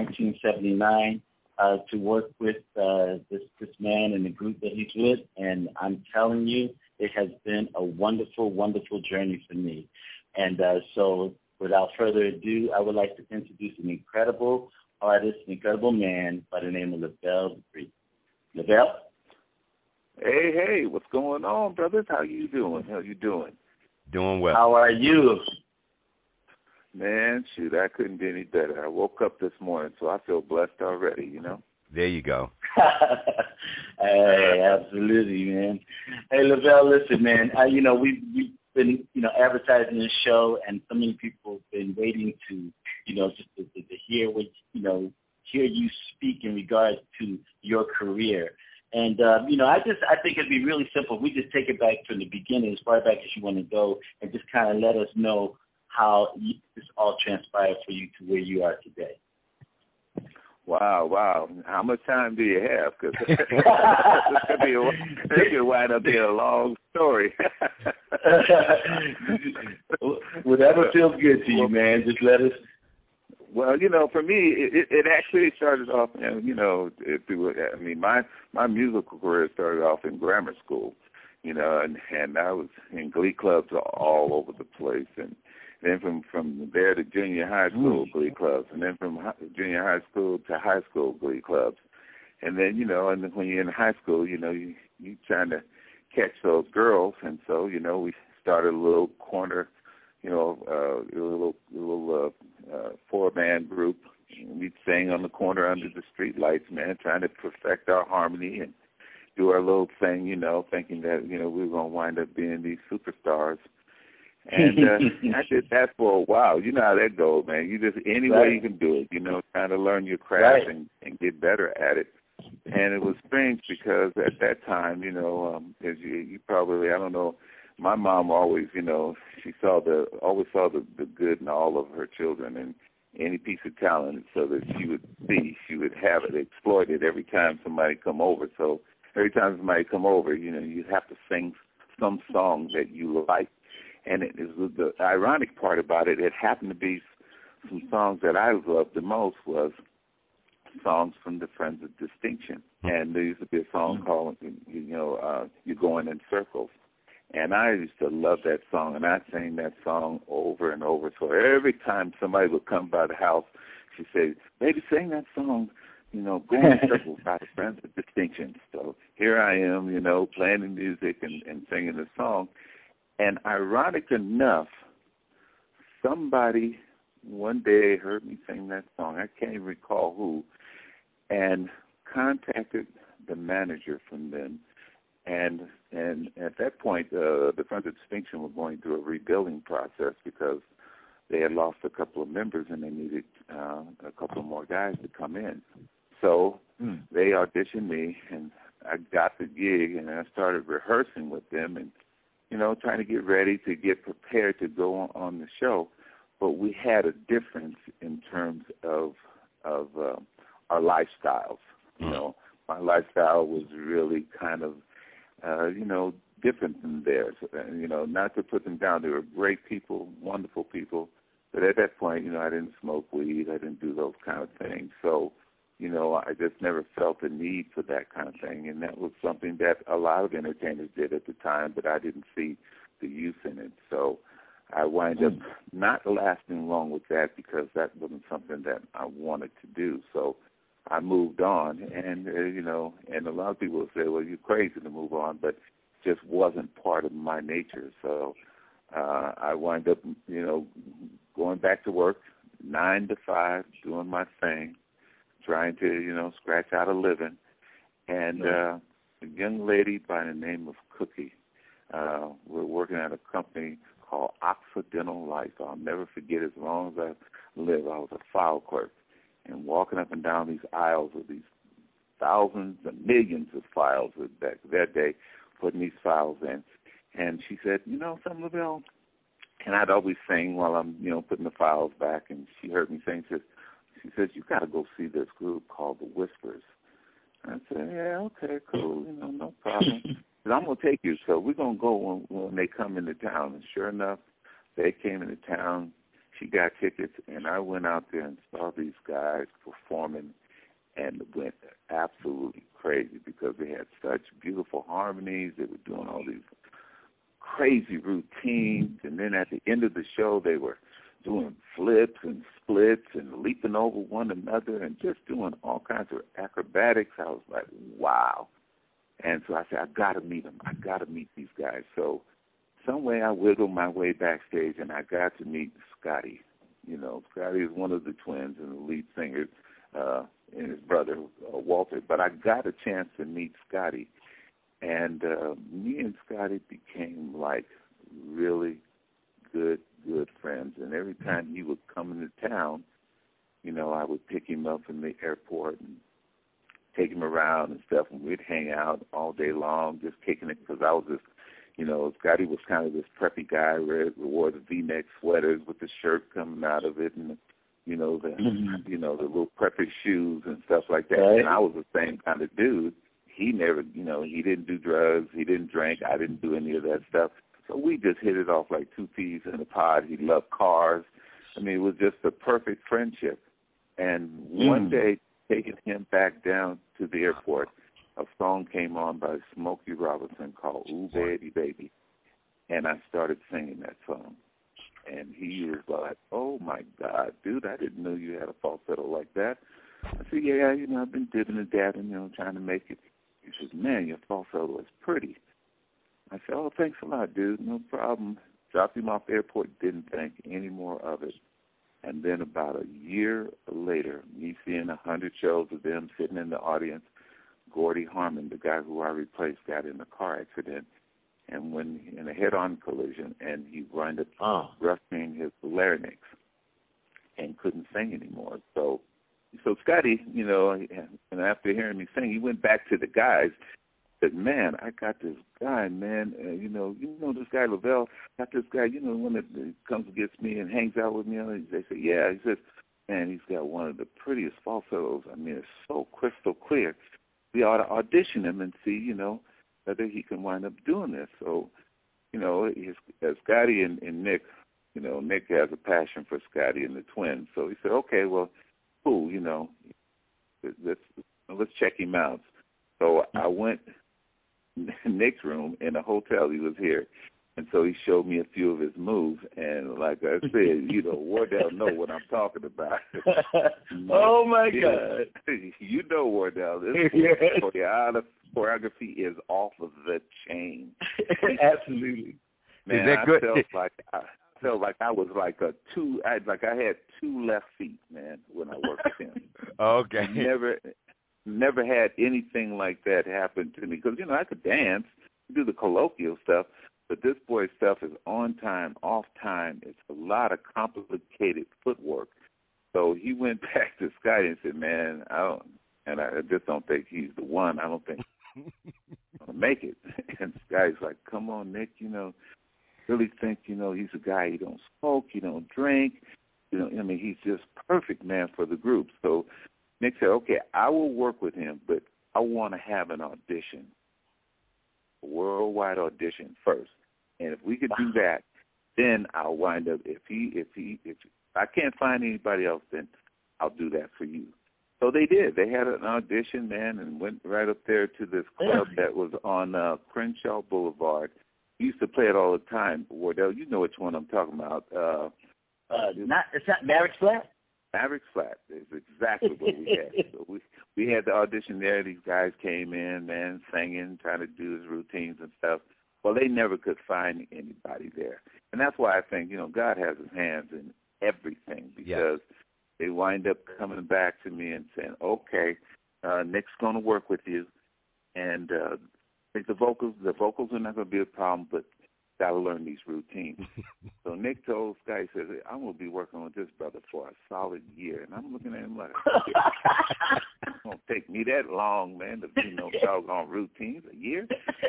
D: 1979 to work with this man and the group that he's with, and I'm telling you, it has been a wonderful, wonderful journey for me. And so without further ado, I would like to introduce an incredible artist, an incredible man by the name of Lavelle Degree. Lavelle?
E: Hey, what's going on, brothers? How you doing?
F: Doing well.
D: How are you?
E: Man, shoot, I couldn't be any better. I woke up this morning, so I feel blessed already, you know?
F: There you go.
D: Hey, absolutely, man. Hey, Lavelle, listen, man, we've been, advertising this show, and so many people have been waiting to, just to hear what, hear you speak in regards to your career. And, I think it'd be really simple. We just take it back from the beginning, as far back as you want to go, and just kind of let us know how this all transpired for you to where you are today.
E: Wow. How much time do you have? Because this could wind up being a long story.
D: Whatever feels good to you, man, just let us.
E: Well, for me, it actually started off, my musical career started off in grammar school, and I was in glee clubs all over the place, and then from there to junior high school glee clubs, and then from junior high school to high school glee clubs. And then, and then when you're in high school, you trying to catch those girls. And so, we started a little corner, a little 4-man group. We'd sing on the corner under the street lights, man, trying to perfect our harmony and do our little thing, thinking that, we were going to wind up being these superstars. And I did that for a while. You know how that goes, man. You just, any way you can do it, trying to learn your craft and get better at it. And it was strange because at that time, as you probably, I don't know, my mom always, she always saw the good in all of her children and any piece of talent, so that she would have it, exploit it every time somebody come over. So every time somebody come over, you have to sing some song that you like. And it is the ironic part about it. It happened to be some songs that I loved the most was songs from the Friends of Distinction. And there used to be a song called, You're Going in Circles. And I used to love that song, and I sang that song over and over. So every time somebody would come by the house, she said, baby, sing that song, Going in Circles by the Friends of Distinction. So here I am, playing the music and singing the song. And ironic enough, somebody one day heard me sing that song. I can't even recall who, and contacted the manager from them. And at that point, the Friends of Distinction were going through a rebuilding process because they had lost a couple of members and they needed a couple more guys to come in. So they auditioned me, and I got the gig, and I started rehearsing with them and, trying to get ready to get prepared to go on the show. But we had a difference in terms of our lifestyles. My lifestyle was really kind of, different than theirs. Not to put them down. They were great people, wonderful people. But at that point, I didn't smoke weed. I didn't do those kind of things. So, I just never felt the need for that kind of thing. And that was something that a lot of entertainers did at the time, but I didn't see the use in it. So I wound up not lasting long with that because that wasn't something that I wanted to do. So I moved on, and, and a lot of people will say, well, you're crazy to move on, but it just wasn't part of my nature. So I wound up, going back to work 9 to 5, doing my thing, trying to, scratch out a living. And a young lady by the name of Cookie, we're working at a company called Occidental Life. I'll never forget, as long as I live, I was a file clerk. And walking up and down these aisles with these thousands and millions of files back that day, putting these files in. And she said, something, LaBelle? And I'd always sing while I'm, putting the files back. And she heard me sing. She says, you got to go see this group called The Whispers. And I said, yeah, okay, cool, no problem. But I'm going to take you. So we're going to go when they come into town. And sure enough, they came into town. She got tickets, and I went out there and saw these guys performing and went absolutely crazy because they had such beautiful harmonies. They were doing all these crazy routines, and then at the end of the show, they were doing flips and splits and leaping over one another and just doing all kinds of acrobatics. I was like, wow. And so I said, I got to meet them. I got to meet these guys. So some way I wiggled my way backstage, and I got to meet Scotty. Scotty is one of the twins and the lead singer, and his brother, Walter. But I got a chance to meet Scotty. And me and Scotty became like really good friends. And every time he would come into town, I would pick him up in the airport and take him around and stuff, and we'd hang out all day long, just kicking it, because I was just, Scotty was kind of this preppy guy, wore the V-neck sweaters with the shirt coming out of it, and the little preppy shoes and stuff like that. Right. And I was the same kind of dude. He never, he didn't do drugs, he didn't drink, I didn't do any of that stuff. So we just hit it off like two peas in a pod. He loved cars. I mean, it was just a perfect friendship. And one day, taking him back down to the airport, a song came on by Smokey Robinson called Ooh Baby Baby. And I started singing that song. And he was like, oh, my God, dude, I didn't know you had a falsetto like that. I said, yeah, I've been dipping and dabbing, trying to make it. He says, man, your falsetto is pretty. I said, oh, thanks a lot, dude. No problem. Dropped him off the airport, didn't think any more of it. And then about a year later, me seeing 100 shows of them sitting in the audience, Gordy Harmon, the guy who I replaced, got in a car accident and went in a head-on collision, and he wound up rupturing his larynx and couldn't sing anymore. So Scotty, and after hearing me sing, he went back to the guys, said, man, I got this guy, man, this guy Lavelle, got this guy, the one that comes and gets me and hangs out with me. They say, yeah. He says, man, he's got one of the prettiest falsettos. I mean, it's so crystal clear. We ought to audition him and see, whether he can wind up doing this. So, Scotty and Nick, Nick has a passion for Scotty and the twins. So he said, okay, well, cool, let's check him out. So I went in Nick's room in a hotel. He was here. And so he showed me a few of his moves. And like I said, Wardell know what I'm talking about.
D: Oh, my God.
E: You know Wardell. This choreography is off of the chain.
D: Absolutely.
E: Man,
F: is that good?
E: I felt like I was like I had two left feet, man, when I worked with him.
F: Okay.
E: Never had anything like that happen to me because, I could dance, do the colloquial stuff, but this boy's stuff is on time, off time. It's a lot of complicated footwork. So he went back to Scotty and said, man, I just don't think he's the one. I don't think he's going to make it. And Scotty's like, come on, Nick, really think, he's a guy, he don't smoke, he don't drink. He's just perfect, man, for the group. So Nick said, okay, I will work with him, but I want to have an audition, a worldwide audition first. And if we could do that, then I'll wind up, if I can't find anybody else, then I'll do that for you. So they did. They had an audition, man, and went right up there to this club that was on Crenshaw Boulevard. We used to play it all the time. Wardell, you know which one I'm talking about.
D: It's not Maverick's Flat?
E: Maverick's Flat is exactly what we had. So we had the audition there. These guys came in, man, singing, trying to do his routines and stuff. Well, they never could find anybody there. And that's why I think, God has his hands in everything because they wind up coming back to me and saying, okay, Nick's going to work with you. And the vocals are not going to be a problem, but got to learn these routines. So Nick told Scotty, he says, I'm going to be working with this brother for a solid year. And I'm looking at him like, it's going to take me that long, man, to do no doggone routines, a year?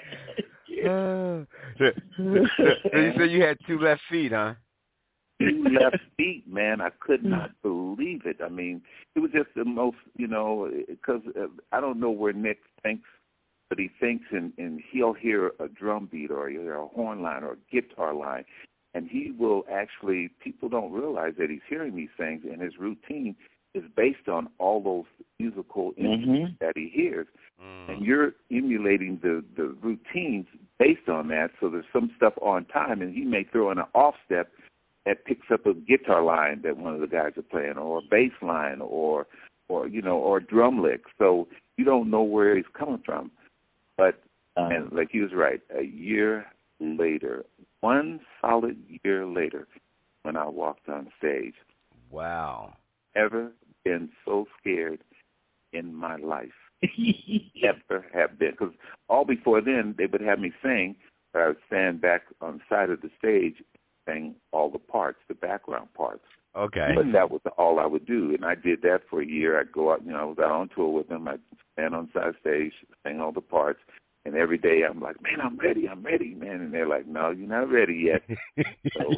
F: So you said you had two left feet, huh?
E: Two left feet, man. I could not believe it. I mean, it was just the most, because I don't know where Nick thinks, but he thinks and he'll hear a drum beat or he'll hear a horn line or a guitar line, and he will actually, people don't realize that he's hearing these things, and his routine is based on all those musical instruments that he hears. And you're emulating the routines based on that, so there's some stuff on time, and he may throw in an off step that picks up a guitar line that one of the guys are playing, or a bass line, or a drum lick. So you don't know where he's coming from. But, and like he was right, a year later, one solid year later, when I walked on stage.
F: Wow.
E: Ever been so scared in my life. Ever have been. Because all before then, they would have me sing, but I would stand back on the side of the stage, sang all the parts, the background parts.
F: Okay.
E: But that was all I would do, and I did that for a year. I'd go out, I was out on tour with them. I'd stand on side stage, sing all the parts, and every day I'm like, man, I'm ready, man. And they're like, no, you're not ready yet. So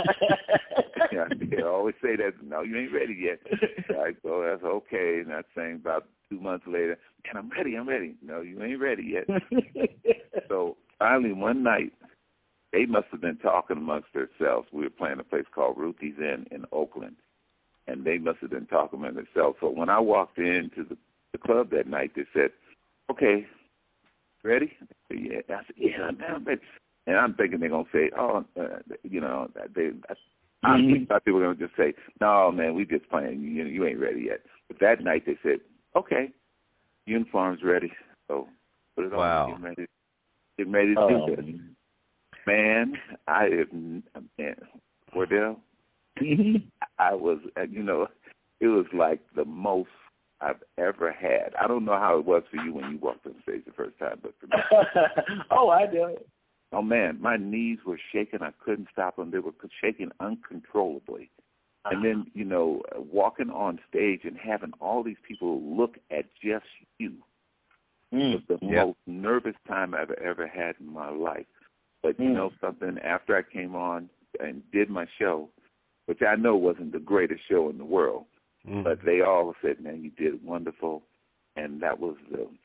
E: they always say that, no, you ain't ready yet. So I go, that's okay. And I sang about 2 months later, man, I'm ready. No, you ain't ready yet. So finally one night, they must have been talking amongst themselves. We were playing a place called Ruthie's Inn in Oakland, and they must have been talking among themselves. So when I walked into the club that night, they said, okay, ready? I said, yeah. I said, yeah, man, I'm ready. And I'm thinking they're going to say, I thought they were going to just say, no, man, we just playing. You ain't ready yet. But that night they said, okay, uniform's ready. So put it on. Getting ready to do this. Man, Wardell, I was, it was like the most I've ever had. I don't know how it was for you when you walked on stage the first time, but for me.
D: Oh, I do.
E: Oh, man, my knees were shaking. I couldn't stop them. They were shaking uncontrollably. And then, walking on stage and having all these people look at just you was the most nervous time I've ever had in my life. But you know something, after I came on and did my show, which I know wasn't the greatest show in the world, but they all said, man, you did wonderful. And that was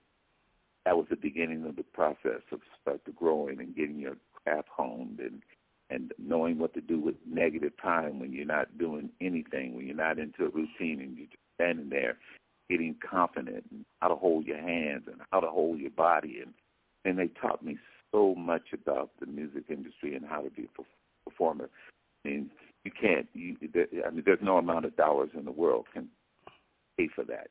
E: the beginning of the process of start to growing and getting your craft honed and knowing what to do with negative time when you're not doing anything, when you're not into a routine and you're just standing there getting confident and how to hold your hands and how to hold your body. And they taught me so much about the music industry and how to be a performer. I mean, you can't. There's no amount of dollars in the world can pay for that.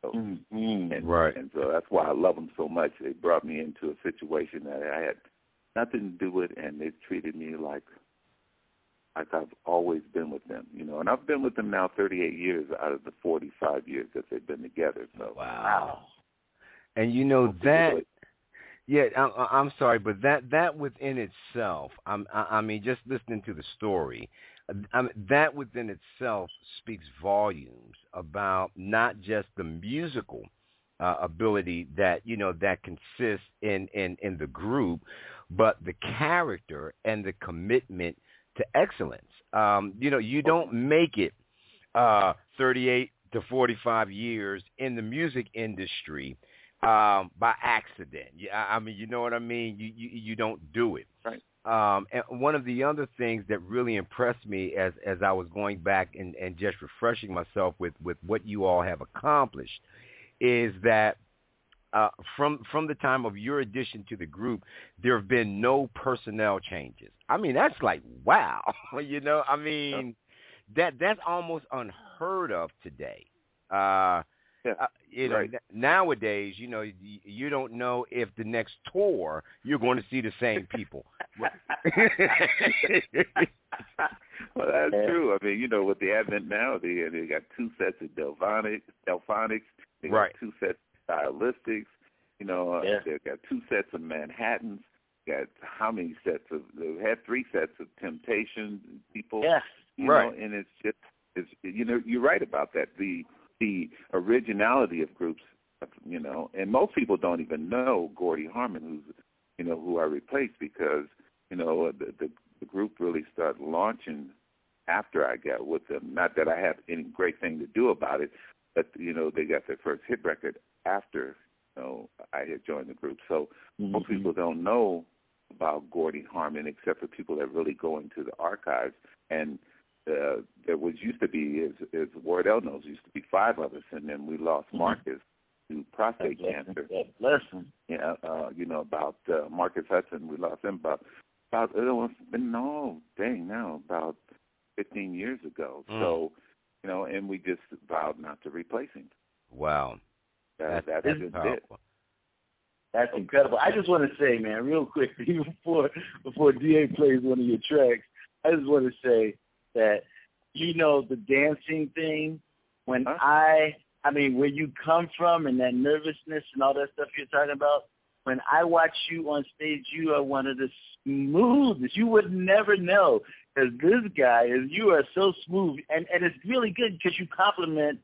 F: Right.
E: And so that's why I love them so much. They brought me into a situation that I had nothing to do with, and they treated me like I've always been with them. And I've been with them now 38 years out of the 45 years that they've been together. So
F: wow. And that. Yeah, I'm sorry, but that within itself, I mean, just listening to the story, that within itself speaks volumes about not just the musical ability that that consists in the group, but the character and the commitment to excellence. You don't make it 38 to 45 years in the music industry by accident. I mean, you know what I mean? You don't do it.
E: Right.
F: And one of the other things that really impressed me as I was going back and just refreshing myself with what you all have accomplished is that from the time of your addition to the group, there have been no personnel changes. I mean, that's like, wow. I mean, that's almost unheard of today.
E: Right.
F: Nowadays, you don't know if the next tour you're going to see the same people.
E: Well, that's true. I mean, with the advent now, they got 2 sets of Delphonics. They got 2 sets of Stylistics. They've got 2 sets of Manhattans. Got how many sets of? They had 3 sets of Temptation people.
D: Yeah.
F: Right.
E: And it's you're right about that. The originality of groups, and most people don't even know Gordy Harmon, who I replaced, because, the group really started launching after I got with them. Not that I have any great thing to do about it, but, they got their first hit record after, I had joined the group. So most people don't know about Gordy Harmon except for people that really go into the archives. And there was used to be, as Wardell knows, used to be 5 of us, and then we lost Marcus to prostate cancer.
D: Listen.
E: Yeah, about Marcus Hudson, we lost him about about 15 years ago. So, and we just vowed not to replace him.
F: Wow.
E: That's it.
D: That's incredible. I just want to say, man, real quick, before DA plays one of your tracks, I just want to say that, the dancing thing, when where you come from and that nervousness and all that stuff you're talking about, when I watch you on stage, you are one of the smoothest. You would never know. as this guy, as you are so smooth, and it's really good because you compliment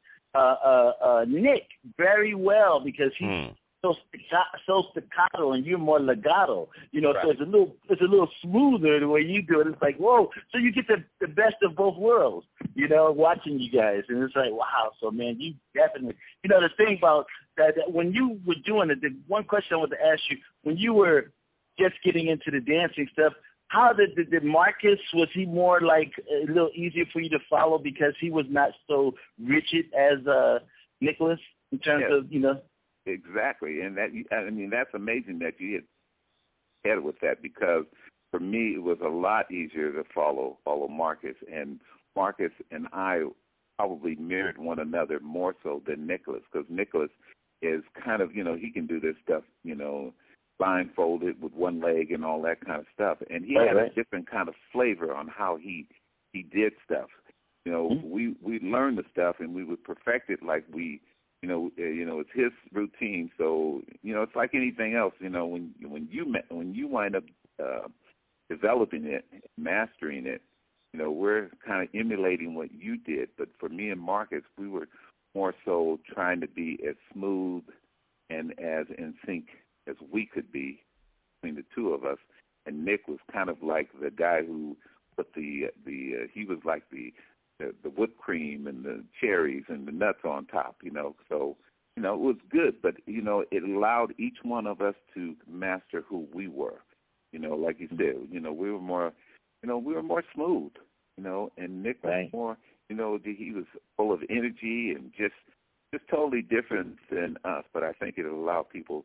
D: Nick very well because he's so staccato and you're more legato, you know. Right. So it's a little smoother the way you do it. It's like, whoa! So you get the best of both worlds, you know, watching you guys, and it's like, wow. So man, you definitely, you know, the thing about that when you were doing it, the one question I want to ask you, when you were just getting into the dancing stuff, how did Marcus, was he more like a little easier for you to follow because he was not so rigid as Nicholas in terms of, you know?
E: Exactly, and that's amazing that you hit head with that, because for me it was a lot easier to follow Marcus, and Marcus and I probably mirrored one another more so than Nicholas, because Nicholas is kind of, you know, he can do this stuff, you know, blindfolded with one leg and all that kind of stuff, and he had a different kind of flavor on how he did stuff. You know, we learned the stuff and we would perfect it like we. You know, it's his routine. So, you know, it's like anything else. You know, when you wind up developing it, mastering it, you know, we're kind of emulating what you did. But for me and Marcus, we were more so trying to be as smooth and as in sync as we could be between the two of us. And Nick was kind of like the guy who put he was like the whipped cream and the cherries and the nuts on top, you know. So, you know, it was good, but, you know, it allowed each one of us to master who we were. You know, like you said, you know, we were more smooth, you know, and Nick was more, you know, he was full of energy and just totally different than us. But I think it allowed people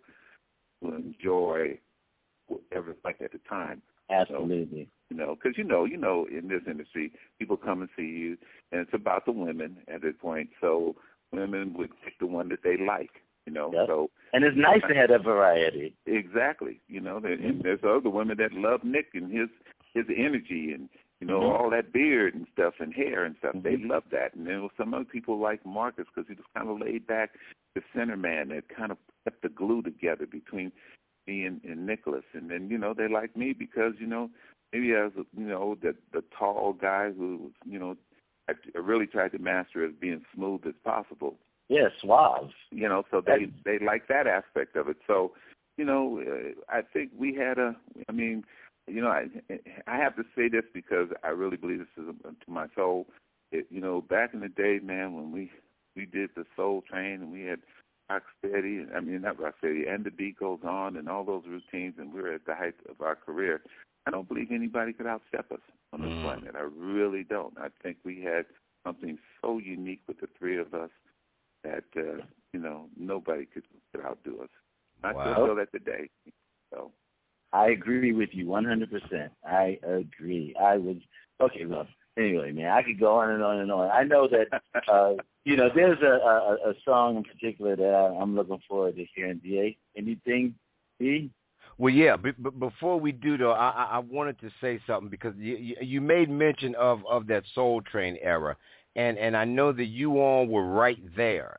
E: to enjoy whatever it's like at the time.
D: Absolutely.
E: You know, because you know, in this industry, people come and see you, and it's about the women at this point. So women would pick the one that they like, you know. Yep. So,
D: and it's nice to have that variety.
E: Exactly. You know, and there's other women that love Nick and his energy and, you know, all that beard and stuff and hair and stuff. They love that. And there were some other people like Marcus because he was kind of laid back, the center man that kind of kept the glue together between me and Nicholas. And then, you know, they like me because, you know, maybe as, you know, the tall guy who, you know, I really tried to master as being smooth as possible.
D: Yeah, suave.
E: You know, so they like that aspect of it. So, you know, I think we had I mean, you know, I have to say this because I really believe this is to my soul. You know, back in the day, man, when we did the Soul Train and we had Rocksteady, not Rocksteady, and The Beat Goes On and all those routines, and we were at the height of our career, I don't believe anybody could outstep us on this planet. I really don't. I think we had something so unique with the three of us that, you know, nobody could outdo us. I still feel that today. So
D: I agree with you 100%. I agree. Okay, well, anyway, man, I could go on and on and on. I know that, you know, there's a song in particular that I'm looking forward to hearing. DA, anything, D?
F: Well, yeah, but before we do, though, I wanted to say something because you made mention of that Soul Train era, and I know that you all were right there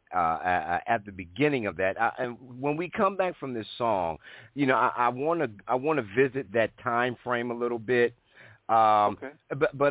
F: at the beginning of that. And when we come back from this song, you know, I want to visit that time frame a little bit. Okay. But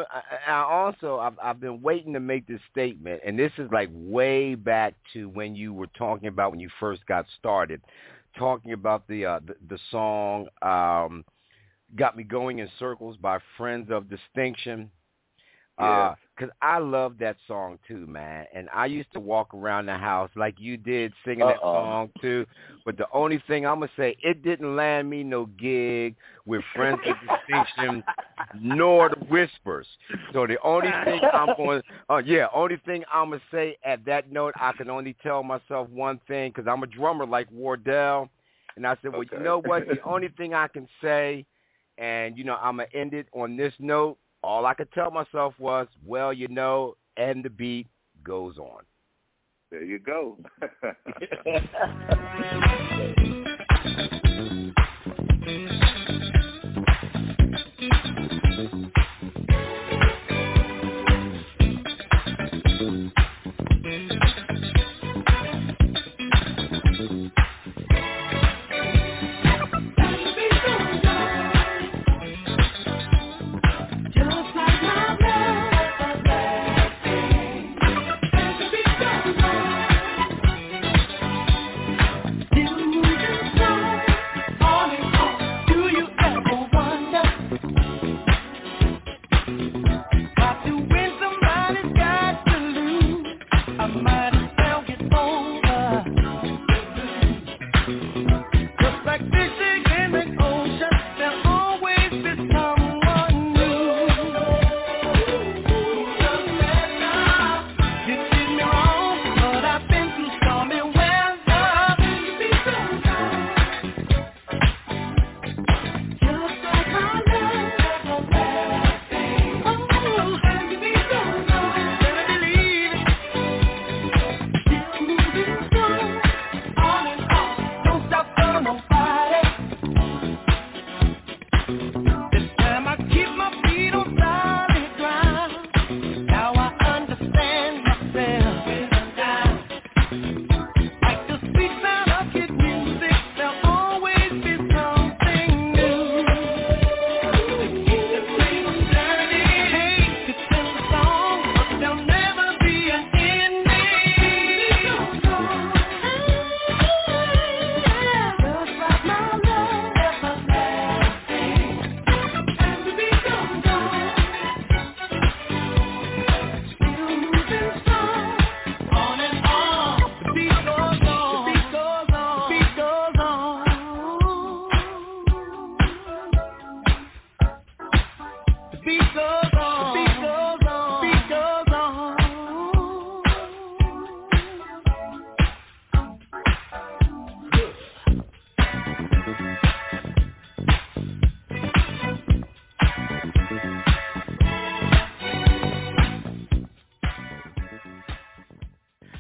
F: I've been waiting to make this statement, and this is like way back to when you were talking about when you first got started. Talking about the song Got Me Going in Circles by Friends of Distinction. Because I love that song too, man. And I used to walk around the house like you did singing that song too. But the only thing I'm going to say, it didn't land me no gig with Friends of Distinction nor the Whispers. So the only thing I'm going to say at that note, I can only tell myself one thing because I'm a drummer like Wardell. And I said, well, you know what? The only thing I can say, and, you know, I'm going to end it on this note. All I could tell myself was, well, you know, and the beat goes on.
E: There you go.
A: Just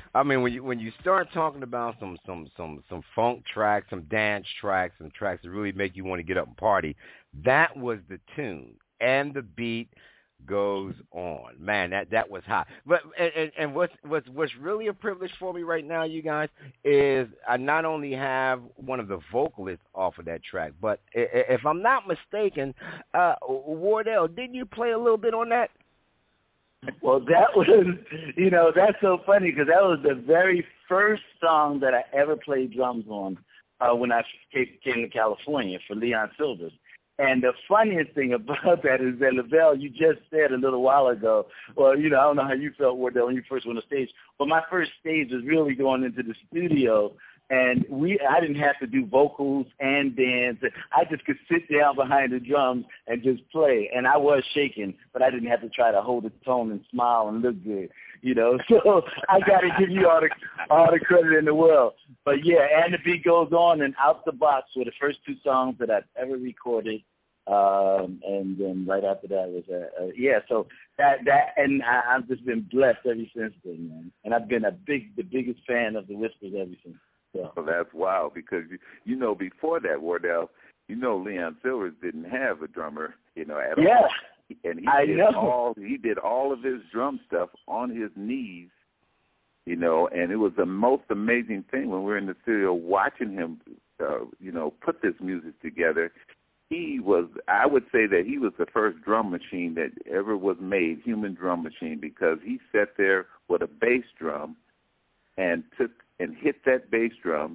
F: I mean, when you start talking about some funk tracks, some dance tracks, some tracks that really make you want to get up and party, that was the tune, and the beat goes on. Man, that was hot. But and what's really a privilege for me right now, you guys, is I not only have one of the vocalists off of that track, but if I'm not mistaken, Wardell, didn't you play a little bit on that?
D: Well, that was, that's so funny because that was the very first song that I ever played drums on when I came to California for Leon Silvers. And the funniest thing about that is that, Lavelle, you just said a little while ago, well, I don't know how you felt, Wardell, when you first went on stage, but my first stage was really going into the studio, and I didn't have to do vocals and dance. I just could sit down behind the drums and just play, and I was shaking, but I didn't have to try to hold the tone and smile and look good, So I got to give you all the credit in the world. But, yeah, And the Beat Goes On and Out the Box were the first two songs that I've ever recorded. And then right after that was so that and I've just been blessed ever since then, man. And I've been the biggest fan of the Whispers ever since. So.
E: Well, that's wild because before that, Wardell, Leon Silvers didn't have a drummer, at all.
D: Yeah,
E: and he did all of his drum stuff on his knees, and it was the most amazing thing when we were in the studio watching him, put this music together. I would say that he was the first drum machine that ever was made, human drum machine, because he sat there with a bass drum and hit that bass drum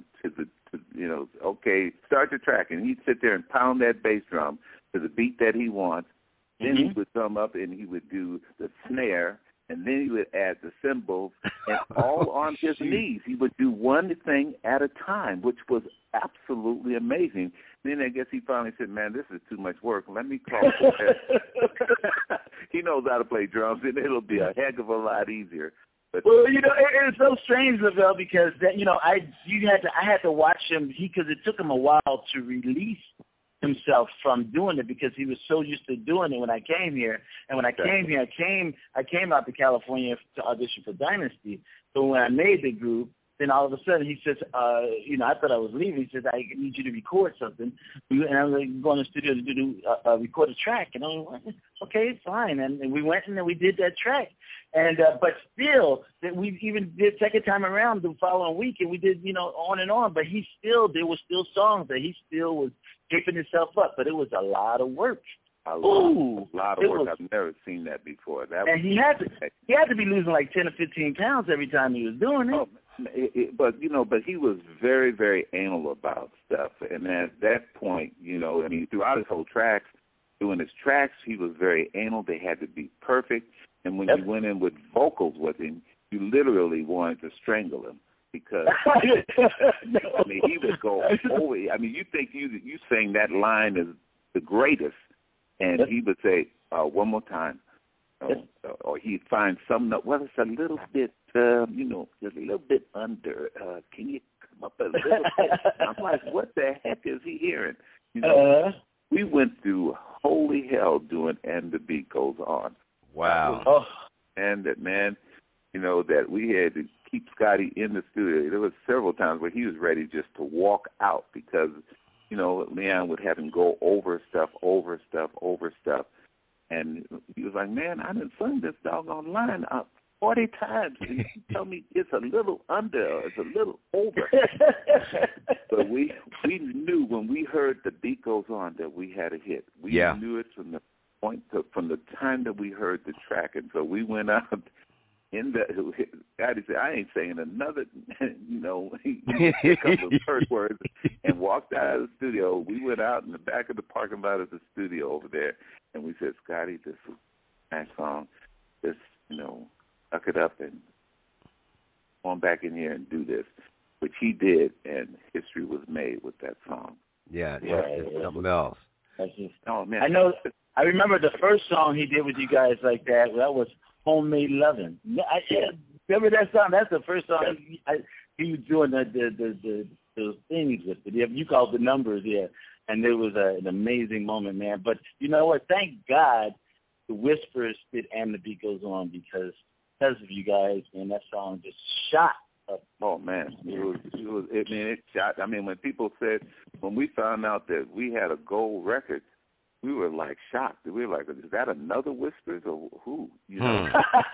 E: start the track, and he'd sit there and pound that bass drum to the beat that he wants. Then he would come up and he would do the snare, and then he would add the cymbals, and all on his knees. He would do one thing at a time, which was absolutely amazing. Then I guess he finally said, man, this is too much work. Let me call it. He knows how to play drums, and it'll be a heck of a lot easier. But,
D: well, it's so strange, Lavelle, because that I had to watch him because it took him a while to release himself from doing it because he was so used to doing it when I came here. And when I came here, I came out to California to audition for Dynasty. So when I made the group, then all of a sudden he says, I thought I was leaving. He says, I need you to record something. And I was like, going to the studio to record a track. And I was like, okay, fine. And we went and then we did that track. And but still, that we even did second time around the following week, and we did, on and on. But there were still songs that he still was keeping himself up. But it was a lot of work.
E: A lot of work. I've never seen that before.
D: He had to be losing like 10 or 15 pounds every time he was doing it.
E: But he was very, very anal about stuff. And at that point, throughout his whole tracks, doing his tracks, he was very anal. They had to be perfect. And when you went in with vocals with him, you literally wanted to strangle him because, he would go over. You think you saying that line is the greatest, and he would say, one more time. Or he'd find some note. Well, it's a little bit, just a little bit under. Can you come up a little bit? I'm like, what the heck is he hearing? We went through holy hell doing And the Beat Goes On.
F: Wow.
E: And that, man, that we had to keep Scotty in the studio. There was several times where he was ready just to walk out because, Leon would have him go over stuff. And he was like, man, I done sung this doggone line up 40 times. And you tell me it's a little under, it's a little over. But we knew when we heard The Beat Goes On that we had a hit. We knew it from the time that we heard the track. And so we went out in the, God, he said, I ain't saying another, a couple of first words, and walked out of the studio. We went out in the back of the parking lot of the studio over there, and we said, Scotty, this is a nice song. Just, suck it up and go on back in here and do this, which he did, and history was made with that song.
F: Yeah, it's something else.
E: Oh, man.
D: I remember the first song he did with you guys like that. That was Homemade Lovin'. Remember that song? That's the first song he was doing the things with it. You called the numbers, and it was an amazing moment, man. But you know what? Thank God the Whispers did And the Beat Goes On because of you guys, man, that song just shot
E: Oh man, it was. It shot. I mean, when people said, when we found out that we had a gold record, we were like shocked. We were like, is that another Whispers or who? You know,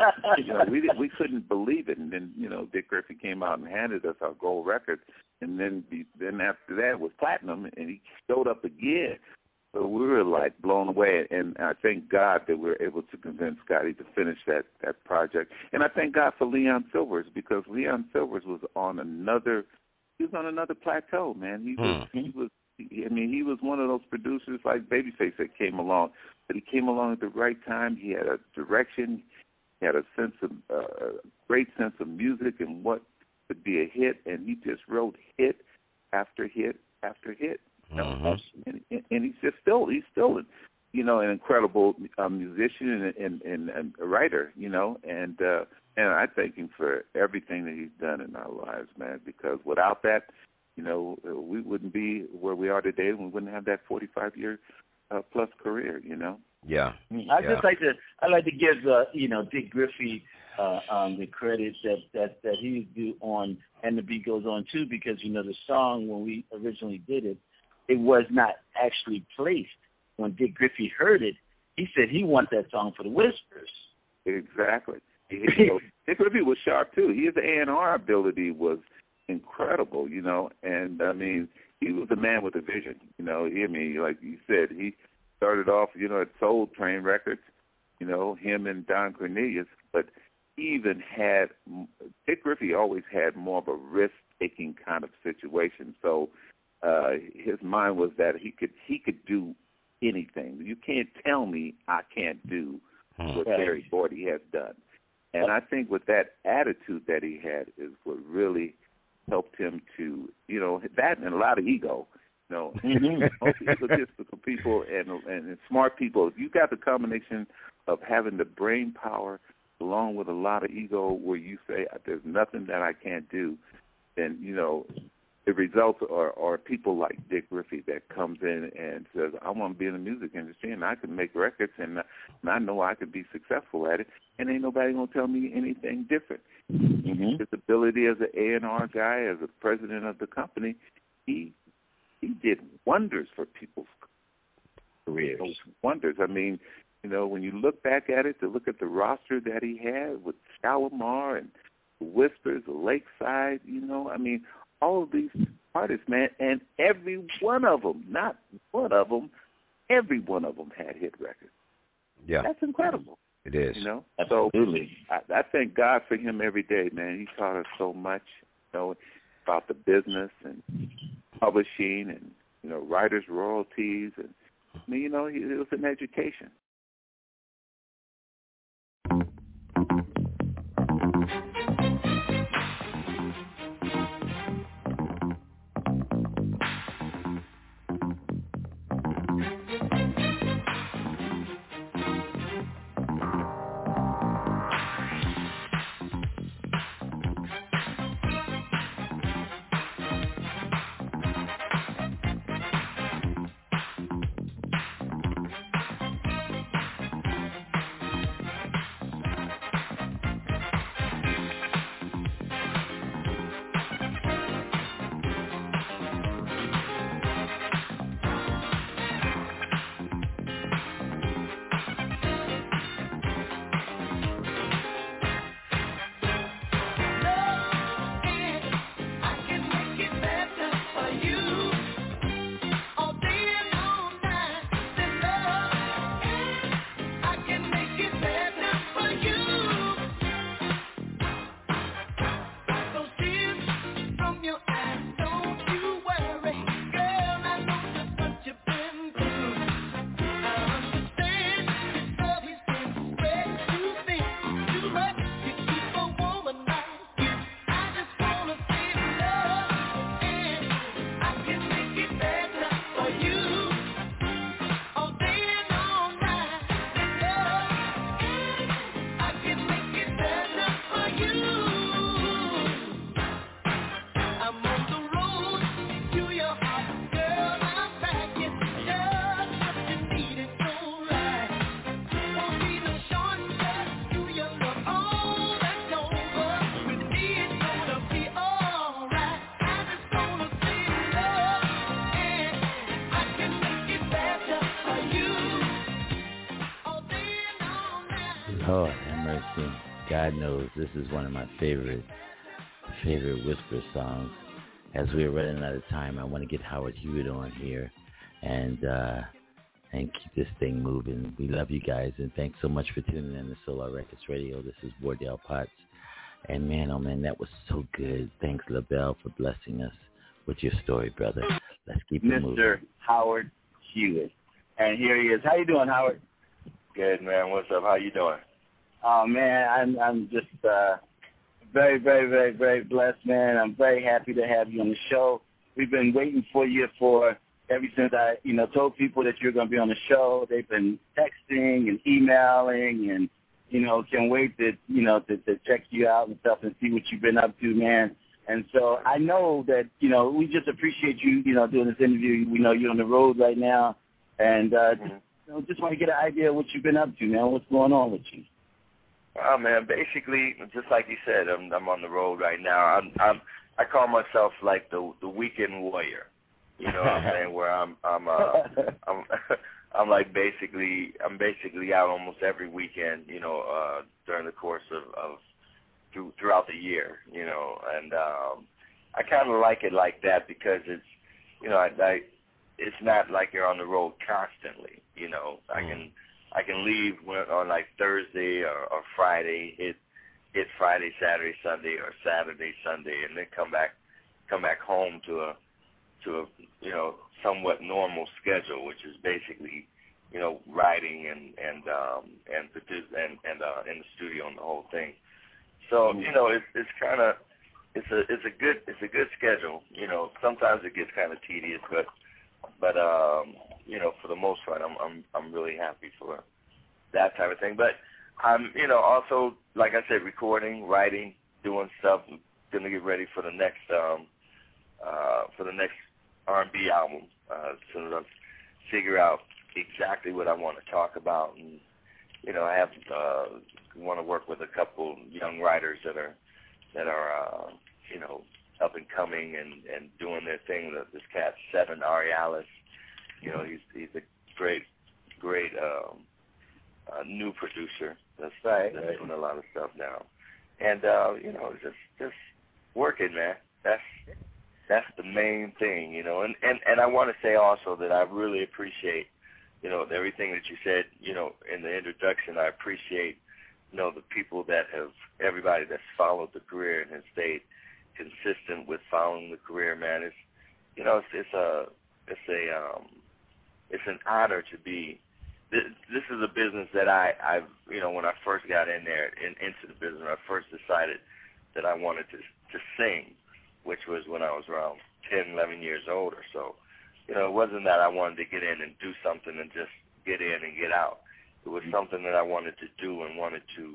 E: we couldn't believe it. And then Dick Griffey came out and handed us our gold record, and then after that was platinum, and he showed up again. So we were like blown away, and I thank God that we were able to convince Scotty to finish that project. And I thank God for Leon Silvers, because Leon Silvers was on another plateau, man. He was one of those producers like Babyface that came along, but he came along at the right time. He had a direction, he had a great sense of music and what could be a hit, and he just wrote hit after hit after hit. And he's still an incredible musician and a writer, and I thank him for everything that he's done in our lives, man, because without that, we wouldn't be where we are today, and we wouldn't have that 45-year plus career,
F: Yeah.
D: I'd like to give Dick Griffey the credit that he do on And the Beat Goes On too, because the song, when we originally did it, it was not actually placed. When Dick Griffey heard it, he said he wanted that song for the Whispers.
E: Exactly. Dick Griffey was sharp too. His A&R ability was incredible, and I mean, he was a man with a vision. Like you said, he started off, at Soul Train Records, him and Don Cornelius, but he even had, Dick Griffey always had more of a risk-taking kind of situation. So his mind was that he could do anything. You can't tell me I can't do what Berry Gordy has done. And I think with that attitude that he had is what really helped him to, that and a lot of ego. Most egotistical people and smart people, if you got the combination of having the brain power along with a lot of ego where you say there's nothing that I can't do, then, the results are people like Dick Griffey that comes in and says, I want to be in the music industry and I can make records and I know I could be successful at it, and ain't nobody going to tell me anything different. His ability as an A&R guy, as a president of the company, he did wonders for people's careers. Wonders. I mean, when you look back at it, to look at the roster that he had with Shalimar and the Whispers, the Lakeside, I mean, all of these artists, man, and every one of them, not one of them, every one of them had hit records.
F: Yeah.
E: That's incredible.
F: It is.
D: Absolutely.
E: So I thank God for him every day, man. He taught us so much, about the business and publishing and, writers' royalties. And, I mean, it was an education.
B: Lord have mercy. God knows this is one of my favorite whisper songs. As we're running out of time, I want to get Howard Hewitt on here and keep this thing moving. We love you guys, and thanks so much for tuning in to Solar Records Radio. This is Wardell Potts. And man, oh man, that was so good. Thanks, LaBelle, for blessing us with your story, brother. Let's keep it moving.
D: Mr. Howard Hewitt. And here he is. How you doing, Howard?
G: Good, man. What's up? How you doing?
D: Oh, man, I'm just very, very, very, very blessed, man. I'm very happy to have you on the show. We've been waiting for you ever since I, told people that you're going to be on the show. They've been texting and emailing and, can't wait to check you out and stuff and see what you've been up to, man. And so I know that, we just appreciate you, doing this interview. We know you're on the road right now. And just want to get an idea of what you've been up to, man. What's going on with you?
G: Oh, man, basically, just like you said, I'm on the road right now. I call myself like the weekend warrior. You know what I'm saying? Where I'm like basically out almost every weekend, during the course of throughout the year, and I kind of like it like that because it's, it's not like you're on the road constantly, I can leave on like Thursday or Friday, hit Friday, Saturday, Sunday, or Saturday, Sunday, and then come back home to a somewhat normal schedule, which is basically, writing and produce and in the studio and the whole thing. So it's kind of it's a good schedule. Sometimes it gets kind of tedious, but for the most part, I'm really happy for that type of thing. But I'm also, like I said, recording, writing, doing stuff. I'm gonna get ready for the next R&B album. As soon as I figure out exactly what I want to talk about, and I have want to work with a couple young writers that are up and coming and doing their thing. This cat Seven Arialis, he's a great new producer that's doing a lot of stuff now, and just working, man. That's the main thing, and I want to say also that I really appreciate, everything that you said, in the introduction. I appreciate, the people everybody that's followed the career and has stayed consistent with following the career, man. It's an honor to be. This is a business that I've when I first got in there into the business, I first decided that I wanted to sing, which was when I was around 10, 11 years old or so. It wasn't that I wanted to get in and do something and just get in and get out. It was something that I wanted to do and wanted to,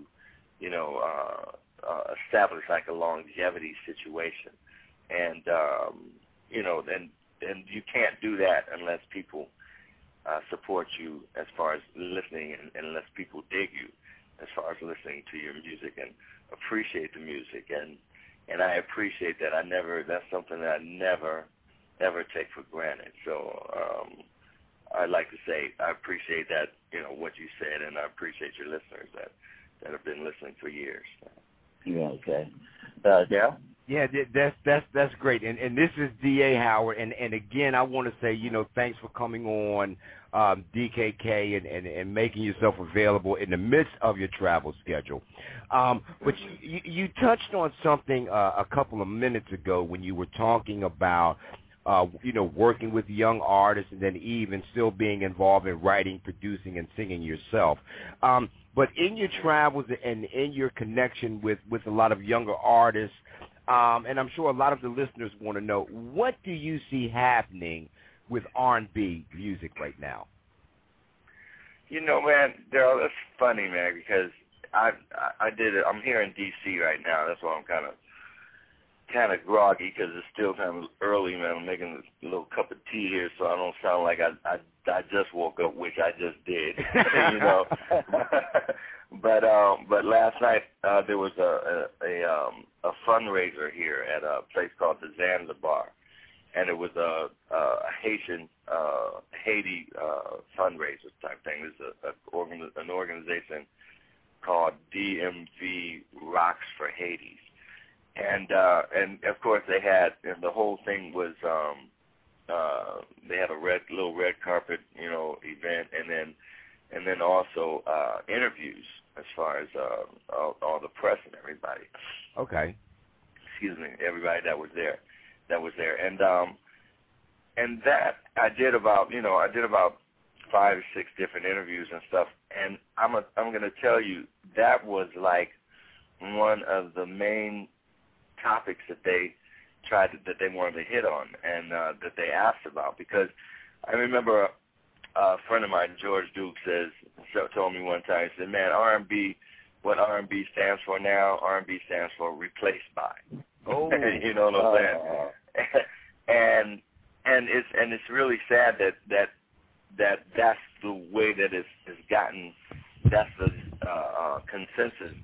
G: establish like a longevity situation. And, and you can't do that unless people support you as far as listening and unless people dig you as far as listening to your music and appreciate the music. And I appreciate that. That's something that I never, ever take for granted. So I'd like to say I appreciate that, what you said, and I appreciate your listeners that have been listening for years.
D: Yeah, okay. Darryl?
F: Yeah, that's great. And this is D.A. Howard. And again, I want to say, thanks for coming on DKK and making yourself available in the midst of your travel schedule. But you touched on something a couple of minutes ago when you were talking about, working with young artists and then even still being involved in writing, producing, and singing yourself. But in your travels and in your connection with a lot of younger artists, and I'm sure a lot of the listeners want to know, what do you see happening with R&B music right now?
G: Man, Darryl, that's funny, man, because I did it. I'm here in D.C. right now. That's why I'm kind of groggy because it's still kind of early, man. I'm making a little cup of tea here, so I don't sound like I just woke up, which I just did, But last night there was a fundraiser here at a place called the Zanzibar, and it was a Haiti fundraiser type thing. There's an organization called DMV Rocks for Hades, and of course they had, and the whole thing was they had a little red carpet, event, and then also interviews as far as all the press and everybody.
F: Okay.
G: Excuse me, everybody that was there, and that I did about 5 or 6 different interviews and stuff, and I'm going to tell you that was like one of the main topics that they wanted to hit on and that they asked about, because I remember a friend of mine, George Duke, told me one time, he said, man, R&B, what R&B stands for now, R&B stands for replaced by.
F: Oh.
G: You know what I'm saying? And it's really sad that's the way that it's gotten. That's the consensus,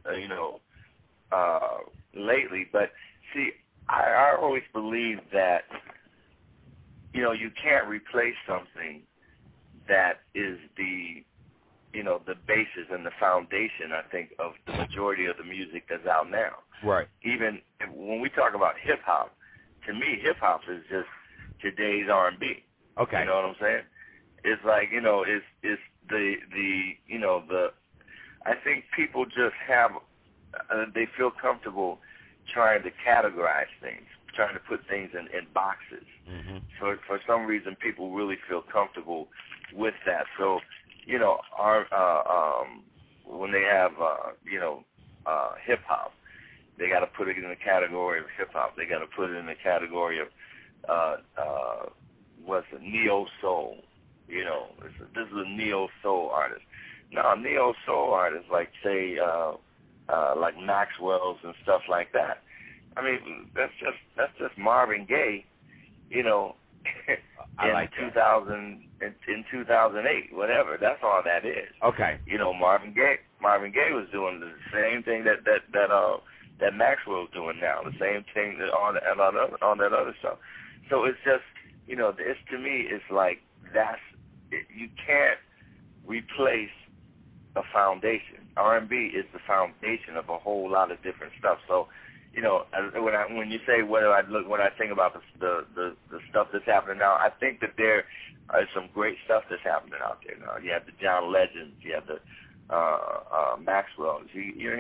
G: lately. But see, I always believe that you can't replace something that is the basis and the foundation, I think, of the majority of the music that's out now.
F: Right.
G: Even when we talk about hip hop, to me, hip hop is just today's R&B.
F: Okay.
G: You know what I'm saying? It's like, it's the I think people just have, they feel comfortable trying to categorize things, trying to put things in boxes.
F: Mm-hmm.
G: For some reason, people really feel comfortable with that. So, when they have, hip-hop, they got to put it in the category of hip-hop. They got to put it in the category of, neo-soul. This is a neo-soul artist. Now, neo-soul artists, like, say, like Maxwell's and stuff like that, I mean, that's just Marvin Gaye, in 2008, whatever. That's all that is.
F: Okay.
G: Marvin Gaye was doing the same thing that Maxwell's doing now, the same thing that on that other stuff. So it's just, it's, to me, it's like you can't replace a foundation. R&B is the foundation of a whole lot of different stuff. So, when you say when I think about the stuff that's happening now, I think that there is some great stuff that's happening out there now. You have the John Legends, you have the Maxwells, you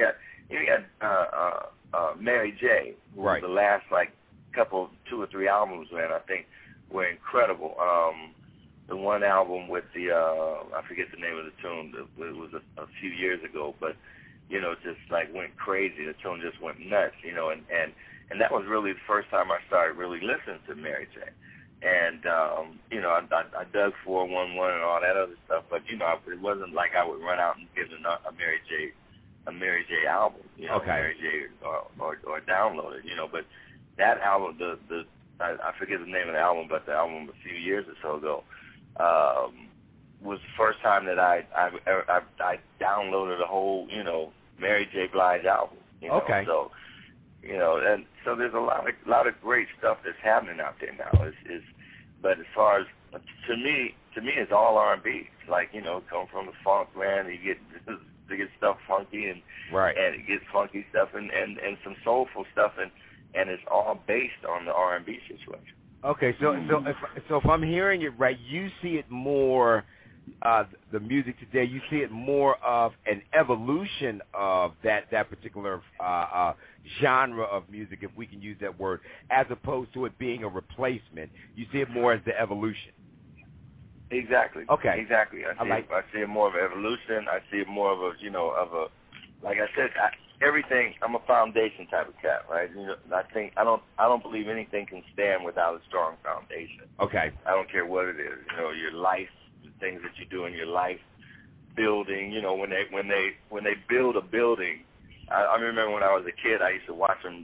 G: got Mary J. Who
F: right.
G: The last 2 or 3 albums, man, I think were incredible. The one album with the I forget the name of the tune. It was a few years ago, but just went crazy. The tune just went nuts, and that was really the first time I started really listening to Mary J. And I dug 411 and all that other stuff, but it wasn't like I would run out and get a Mary J album,
F: okay. Mary
G: J or download it, but that album, I forget the name of the album, but the album a few years or so ago was the first time that I downloaded a whole, Mary J. Blige album.
F: Okay.
G: So, and so there's a lot of great stuff that's happening out there now. But as far as to me, it's all R&B. It's come from the funk, man. You get stuff funky and
F: right.
G: And it gets funky stuff and some soulful stuff and it's all based on the R&B situation.
F: Okay, so if I'm hearing it right, you see it more, the music today, you see it more of an evolution of that particular genre of music, if we can use that word, as opposed to it being a replacement. You see it more as the evolution.
G: Exactly.
F: Okay.
G: Exactly. I see it more of an evolution. I see it more of a, like I said, everything. I'm a foundation type of cat, right? I don't believe anything can stand without a strong foundation.
F: Okay.
G: I don't care what it is. Your life, the things that you do in your life, building. When they build a building, I remember when I was a kid, I used to watch them.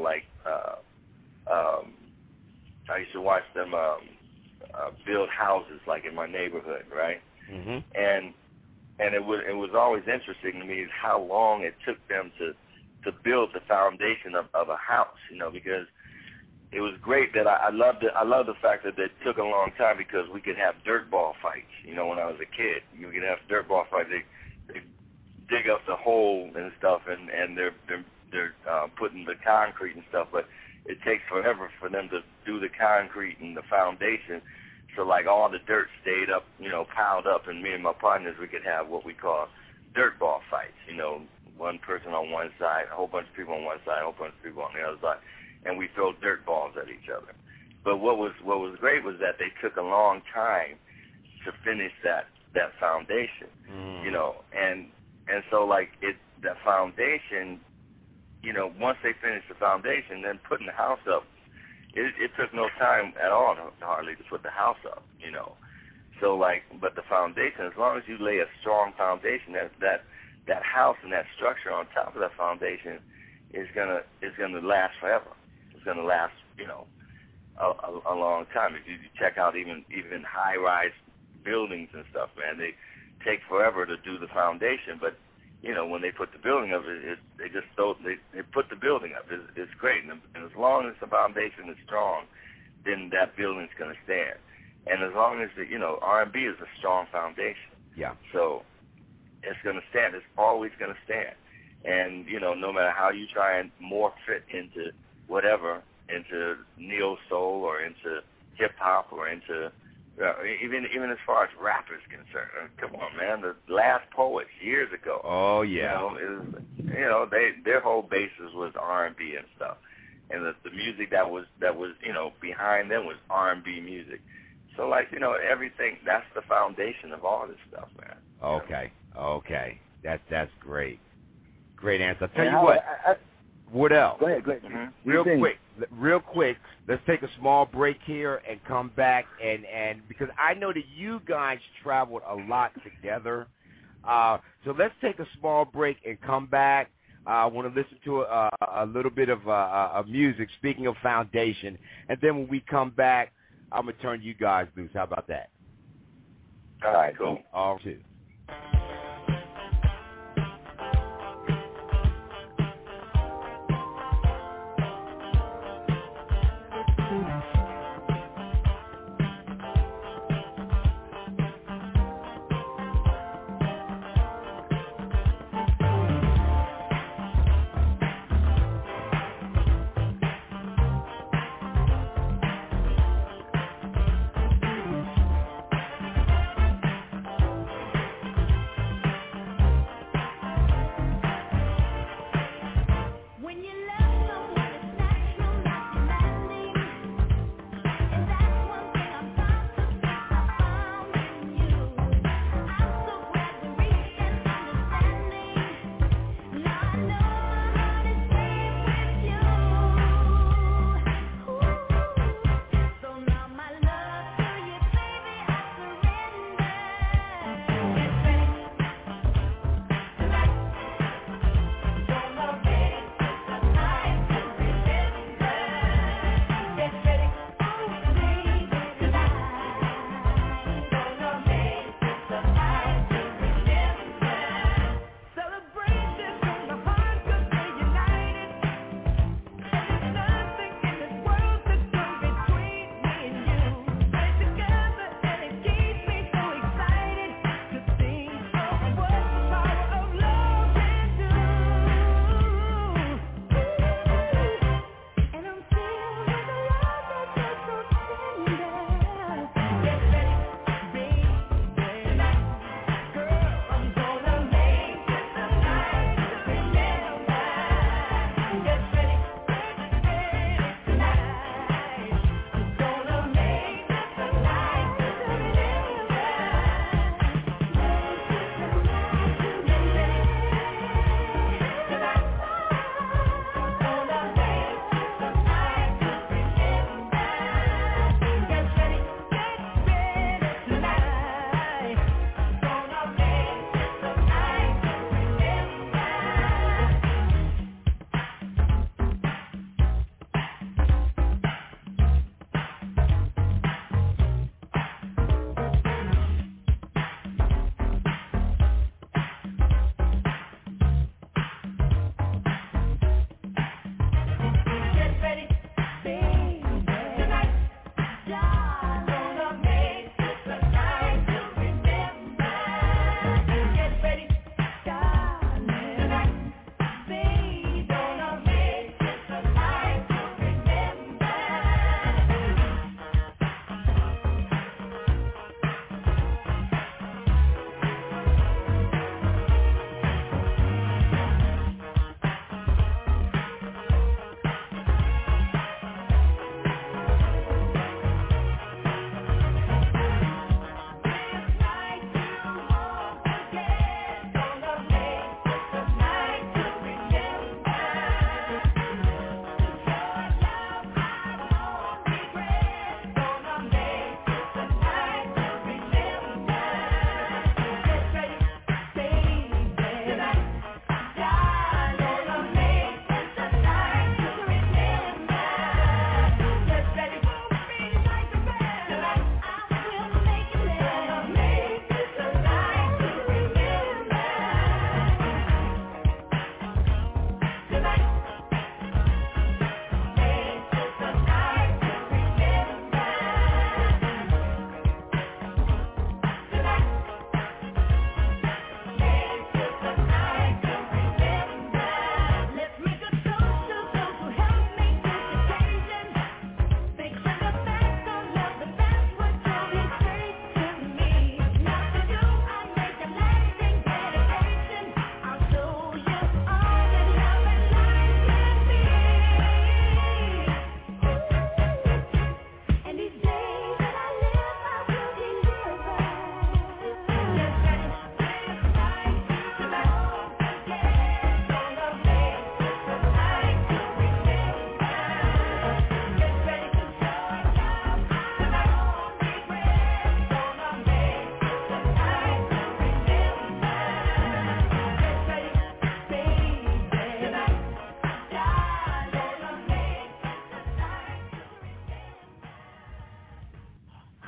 G: I used to watch them build houses in my neighborhood, right?
F: Mm-hmm.
G: And it was always interesting to me is how long it took them to build the foundation of a house, because it was great that I loved the fact that it took a long time because we could have dirt ball fights, when I was a kid. You could have dirt ball fights. They dig up the hole and stuff, and they're putting the concrete and stuff, but it takes forever for them to do the concrete and the foundation. So like all the dirt stayed up, piled up, and me and my partners, we could have what we call dirt ball fights. One person on one side, a whole bunch of people on one side, a whole bunch of people on the other side, and we throw dirt balls at each other. But what was great was that they took a long time to finish that foundation, and so like that foundation, once they finished the foundation, then putting the house up, it took no time at all hardly to put the house up, So like, but the foundation, as long as you lay a strong foundation, that house and that structure on top of that foundation is gonna last forever. It's gonna last, a long time. If you check out even high-rise buildings and stuff, man, they take forever to do the foundation, but when they put the building up, they put the building up. It's great, and as long as the foundation is strong, then that building's going to stand. And as long as R&B is a strong foundation.
F: Yeah. So
G: it's going to stand. It's always going to stand. And no matter how you try and morph it into whatever, into neo soul or into hip hop or into even as far as rap is concerned. Come on, man. The last poets years ago.
F: Oh yeah.
G: Their whole basis was R&B and stuff, and the music that was behind them was R&B music. So like everything, that's the foundation of all this stuff, man.
F: Okay. That's great. Great answer. I'll tell you what. What else?
D: Go ahead.
F: Mm-hmm. Real quick, let's take a small break here and come back and because I know that you guys traveled a lot together. So let's take a small break and come back. I want to listen to a little bit of music, speaking of foundation. And then when we come back, I'm going to turn you guys loose. How about that?
G: All right, cool.
F: All right.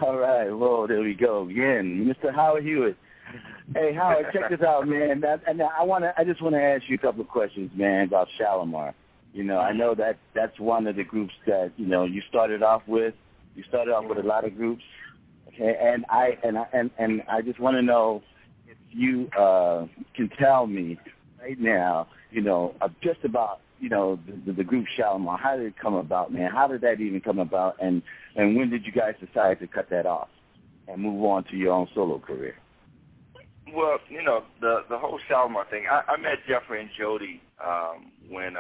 D: All right. Well, there we go again, Mr. Howard Hewitt. Hey, Howard, check this out, man. I just want to ask you a couple of questions, man, about Shalamar. You know, I know that's one of the groups that you started off with. You started off with a lot of groups, okay? And I just want to know if you can tell me right now, just about the group Shalamar. How did it come about, man? How did that even come about? And when did you guys decide to cut that off and move on to your own solo career?
G: Well, the whole Shalamar thing. I met Jeffrey and Jody when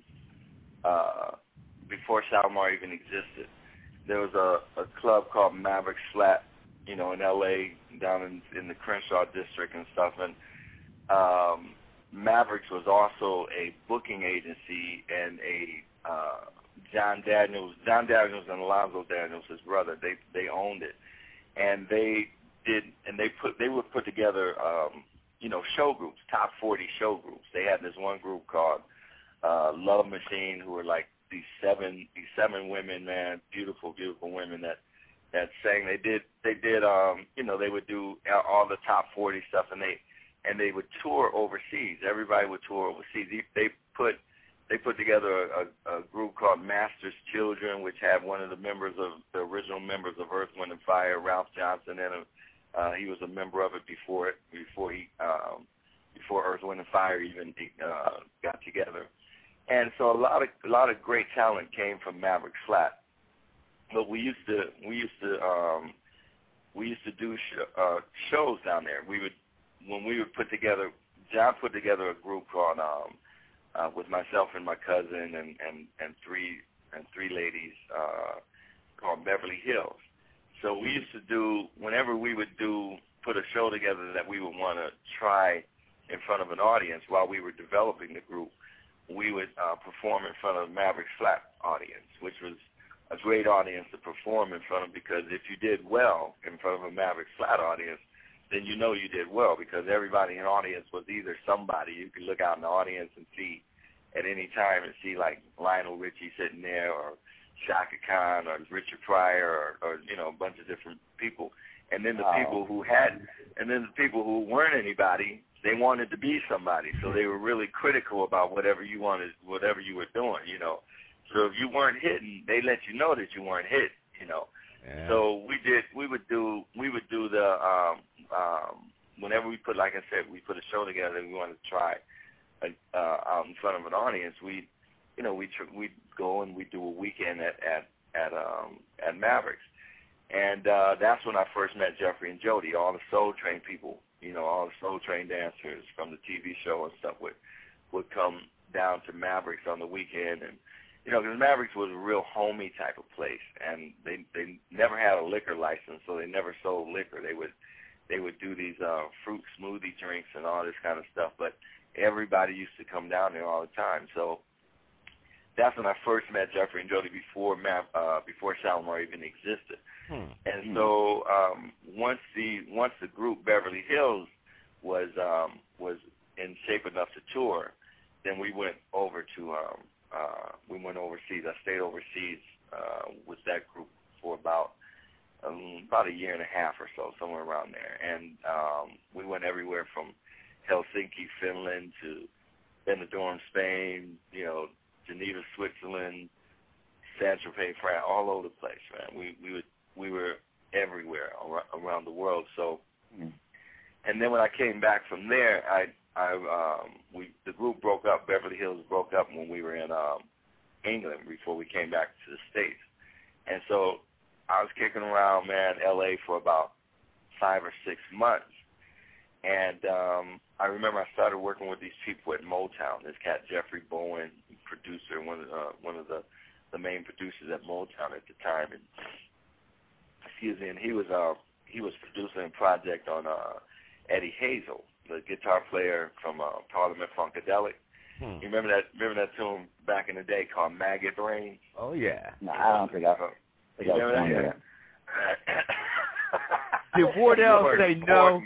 G: before Shalamar even existed. There was a club called Mavericks Flat, in L.A. down in the Crenshaw district and stuff, and Mavericks was also a booking agency, and John Daniels and Alonzo Daniels, his brother, they owned it, and they would put together show groups, top 40 show groups. They had this one group called Love Machine, who were like these seven women, man, beautiful women that sang. They did they would do all the top 40 stuff, and they would tour overseas. Everybody would tour overseas. They put together a group called Master's Children, which had one of the original members of Earth, Wind and Fire, Ralph Johnson, and he was a member of it before Earth, Wind and Fire even got together. And so a lot of great talent came from Mavericks Flat. But we used to do shows down there. John put together a group called with myself and my cousin and three ladies called Beverly Hills. So we used to do, whenever we would put a show together that we would want to try in front of an audience while we were developing the group, we would perform in front of the Mavericks Flat audience, which was a great audience to perform in front of, because if you did well in front of a Mavericks Flat audience, then you did well, because everybody in the audience was either somebody. You could look out in the audience and see at any time and see like Lionel Richie sitting there, or Shaka Khan, or Richard Pryor, or a bunch of different people. And then the people who weren't anybody, they wanted to be somebody. So they were really critical about whatever you were doing, So if you weren't hitting, they let you know that you weren't hit, Yeah. So we would do the whenever we put, like I said, we put a show together and we wanted to try out in front of an audience, we'd go and we'd do a weekend at Mavericks. And that's when I first met Jeffrey and Jody. All the Soul Train people, all the Soul Train dancers from the TV show and stuff would come down to Mavericks on the weekend. And, because Mavericks was a real homey type of place. And they never had a liquor license, so they never sold liquor. They would do these fruit smoothie drinks and all this kind of stuff. But everybody used to come down there all the time. So that's when I first met Jeffrey and Jody before Shalamar even existed. And so once the group Beverly Hills was in shape enough to tour, then we went over to overseas. I stayed overseas with that group for about a year and a half or so, somewhere around there. And we went everywhere from Helsinki, Finland, to Benidorm, Spain, Geneva, Switzerland, Saint-Tropez, France, all over the place, man. We were everywhere around the world. So, and then when I came back from there, the group broke up. Beverly Hills broke up when we were in England before we came back to the States. And so I was kicking around, man, L.A. for about 5 or 6 months. And I remember I started working with these people at Motown. This cat, Jeffrey Bowen, producer, one of the main producers at Motown at the time. And he was producing a project on Eddie Hazel, the guitar player from Parliament Funkadelic. You remember that tune back in the day called Maggot Brain?
F: Oh yeah.
D: No, I don't think I remember that.
F: Did Wardell say no?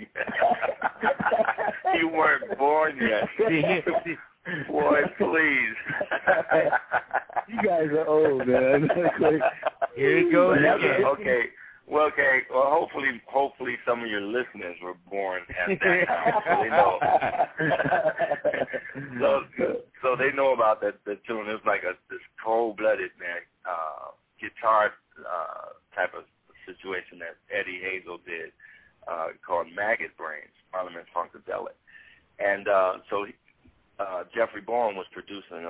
G: You weren't born yet. Boy, please.
D: You guys are old, man.
F: Here it goes again.
G: Okay. Well, okay. Well, hopefully, some of your listeners were born at that time, so they know. so they know about the tune. It was like this cold-blooded, man, guitar type of situation that Eddie Hazel did, called Maggot Brains, Parliament Funkadelic, and so Jeffrey Bowen was producing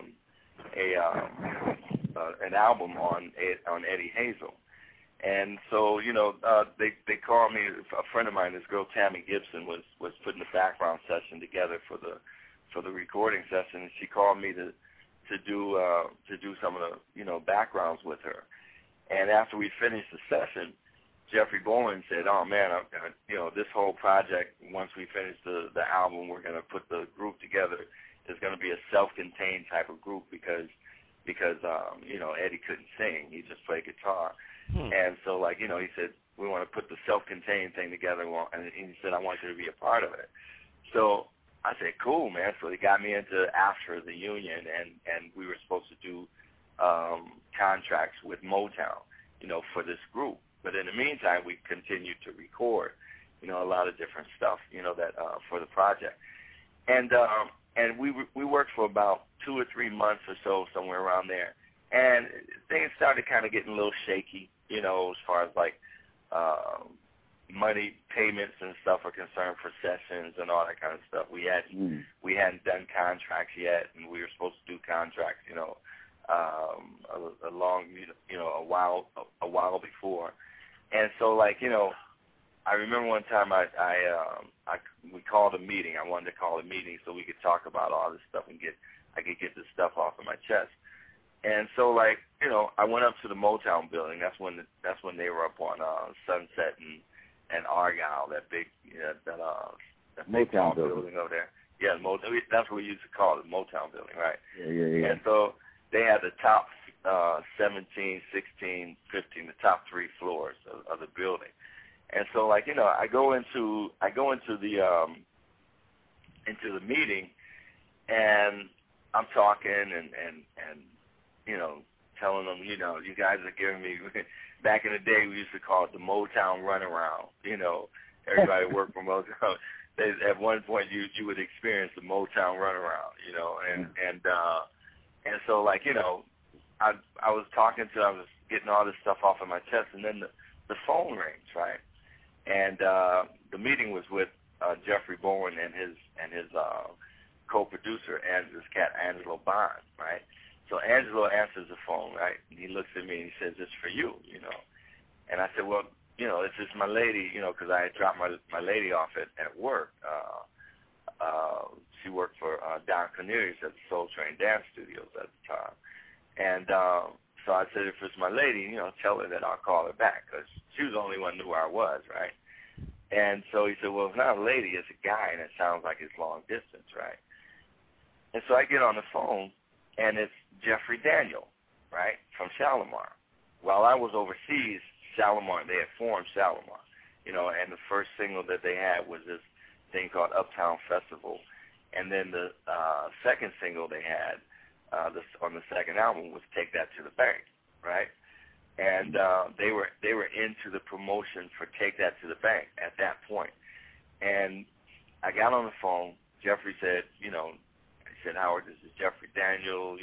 G: an album on Eddie Hazel. And so, they called me. A friend of mine, this girl Tammy Gibson, was putting the background session together for the recording session, and she called me to do some of the backgrounds with her. And after we finished the session, Jeffrey Bowen said, "Oh man, this whole project, once we finish the album, we're going to put the group together. It's going to be a self-contained type of group because Eddie couldn't sing; he just played guitar." And so, he said, we want to put the self-contained thing together, and he said, I want you to be a part of it. So I said, cool, man. So he got me into After the Union, and we were supposed to do contracts with Motown, for this group. But in the meantime, we continued to record, a lot of different stuff, that for the project. And we worked for about 2 or 3 months or so, somewhere around there. And things started kind of getting a little shaky, as far as money payments and stuff are concerned for sessions and all that kind of stuff. We hadn't done contracts yet, and we were supposed to do contracts, a while before. And so, I remember one time we called a meeting. I wanted to call a meeting so we could talk about all this stuff and I could get this stuff off of my chest. And so, I went up to the Motown building. That's when they were up on Sunset and Argyle, that big that Motown building over there. Yeah, that's what we used to call it, Motown building, right? Yeah. And so they had the top 17, 16, 15, the top 3 floors of the building. And so, I go into the meeting, and I'm talking and telling them, you guys are giving me, back in the day, we used to call it the Motown runaround. Everybody worked for Motown. At one point, you would experience the Motown runaround, and so, I was getting all this stuff off of my chest, and then the phone rings, right? And the meeting was with Jeffrey Bowen and his co-producer, this cat Angelo Bond, right? So Angelo answers the phone, right? And he looks at me and he says, "It's for you," And I said, "Well, it's just my lady, because I had dropped my lady off at work. She worked for Don Cornelius at the Soul Train Dance Studios at the time. And so I said, if it's my lady, tell her that I'll call her back, because she was the only one who knew where I was, right?" And so he said, "Well, it's not a lady, it's a guy, and it sounds like it's long distance, right?" And so I get on the phone, and it's Jeffrey Daniel, right, from Shalimar. While I was overseas, Shalimar, they had formed Shalimar, and the first single that they had was this thing called Uptown Festival. And then the second single they had on the second album was Take That to the Bank, right? And they were into the promotion for Take That to the Bank at that point. And I got on the phone. Jeffrey said, he said, "Howard, this is Jeffrey Daniel,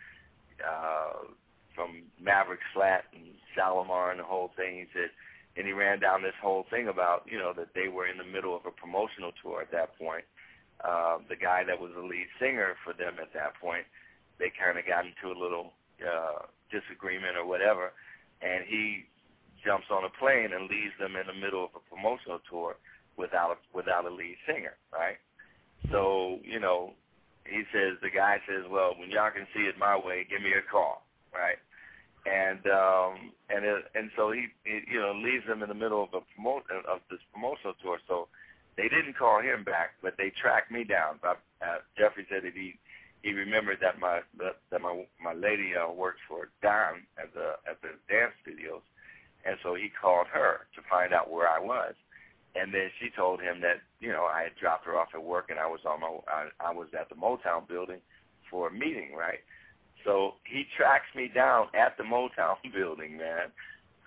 G: from Maverick's Flat and Shalimar and the whole thing." He said, and he ran down this whole thing about, that they were in the middle of a promotional tour at that point. The guy that was the lead singer for them at that point, they kind of got into a little disagreement or whatever, and he jumps on a plane and leaves them in the middle of a promotional tour without a lead singer, right? So, he says, the guy says, "Well, when y'all can see it my way, give me a call," right? And so he leaves them in the middle of this promotional tour. So they didn't call him back, but they tracked me down. Jeffrey said that he remembered that my lady worked for Don at the dance studios, and so he called her to find out where I was. And then she told him that, I had dropped her off at work, and I was at the Motown building for a meeting, right? So he tracks me down at the Motown building, man,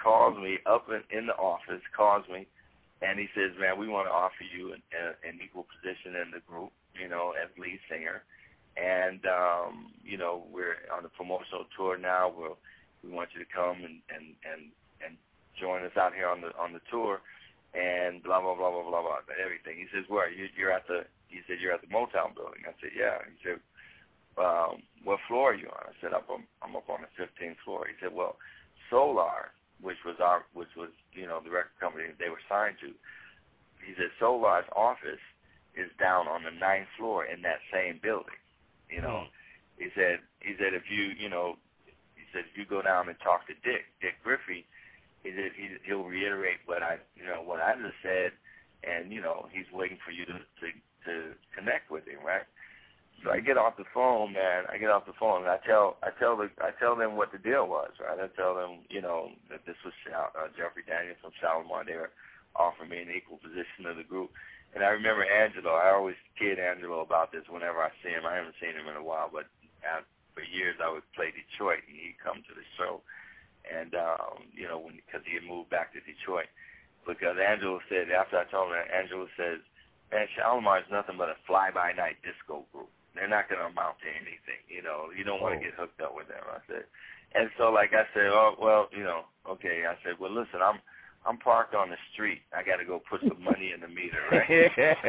G: calls me up in the office, and he says, man, we want to offer you an equal position in the group, as lead singer. And, we're on a promotional tour now. We want you to come and join us out here on the tour, and blah, blah, blah, blah, blah, blah, everything. He says, where? You're at the Motown building. I said, yeah. He said, what floor are you on? I said, I'm up on the 15th floor. He said, well, Solar, which was the record company they were signed to, he said Solar's office is down on the 9th floor in that same building. He said if you go down and talk to Dick Griffey, he said he'll reiterate what I just said, and he's waiting for you to connect with him, right? So I get off the phone, man. And I tell them what the deal was, right? I tell them, that this was Jeffrey Daniels from Shalimar. They were offering me an equal position of the group. And I remember Angelo. I always kid Angelo about this whenever I see him. I haven't seen him in a while, but for years I would play Detroit, and he'd come to the show. And, because he had moved back to Detroit. Because Angelo said, after I told him that, Angelo says, man, Shalimar is nothing but a fly-by-night disco group. They're not going to amount to anything, You don't want to get hooked up with them. I said, and so I said, oh well, okay. I said, well, listen, I'm parked on the street. I got to go put some money in the meter, right?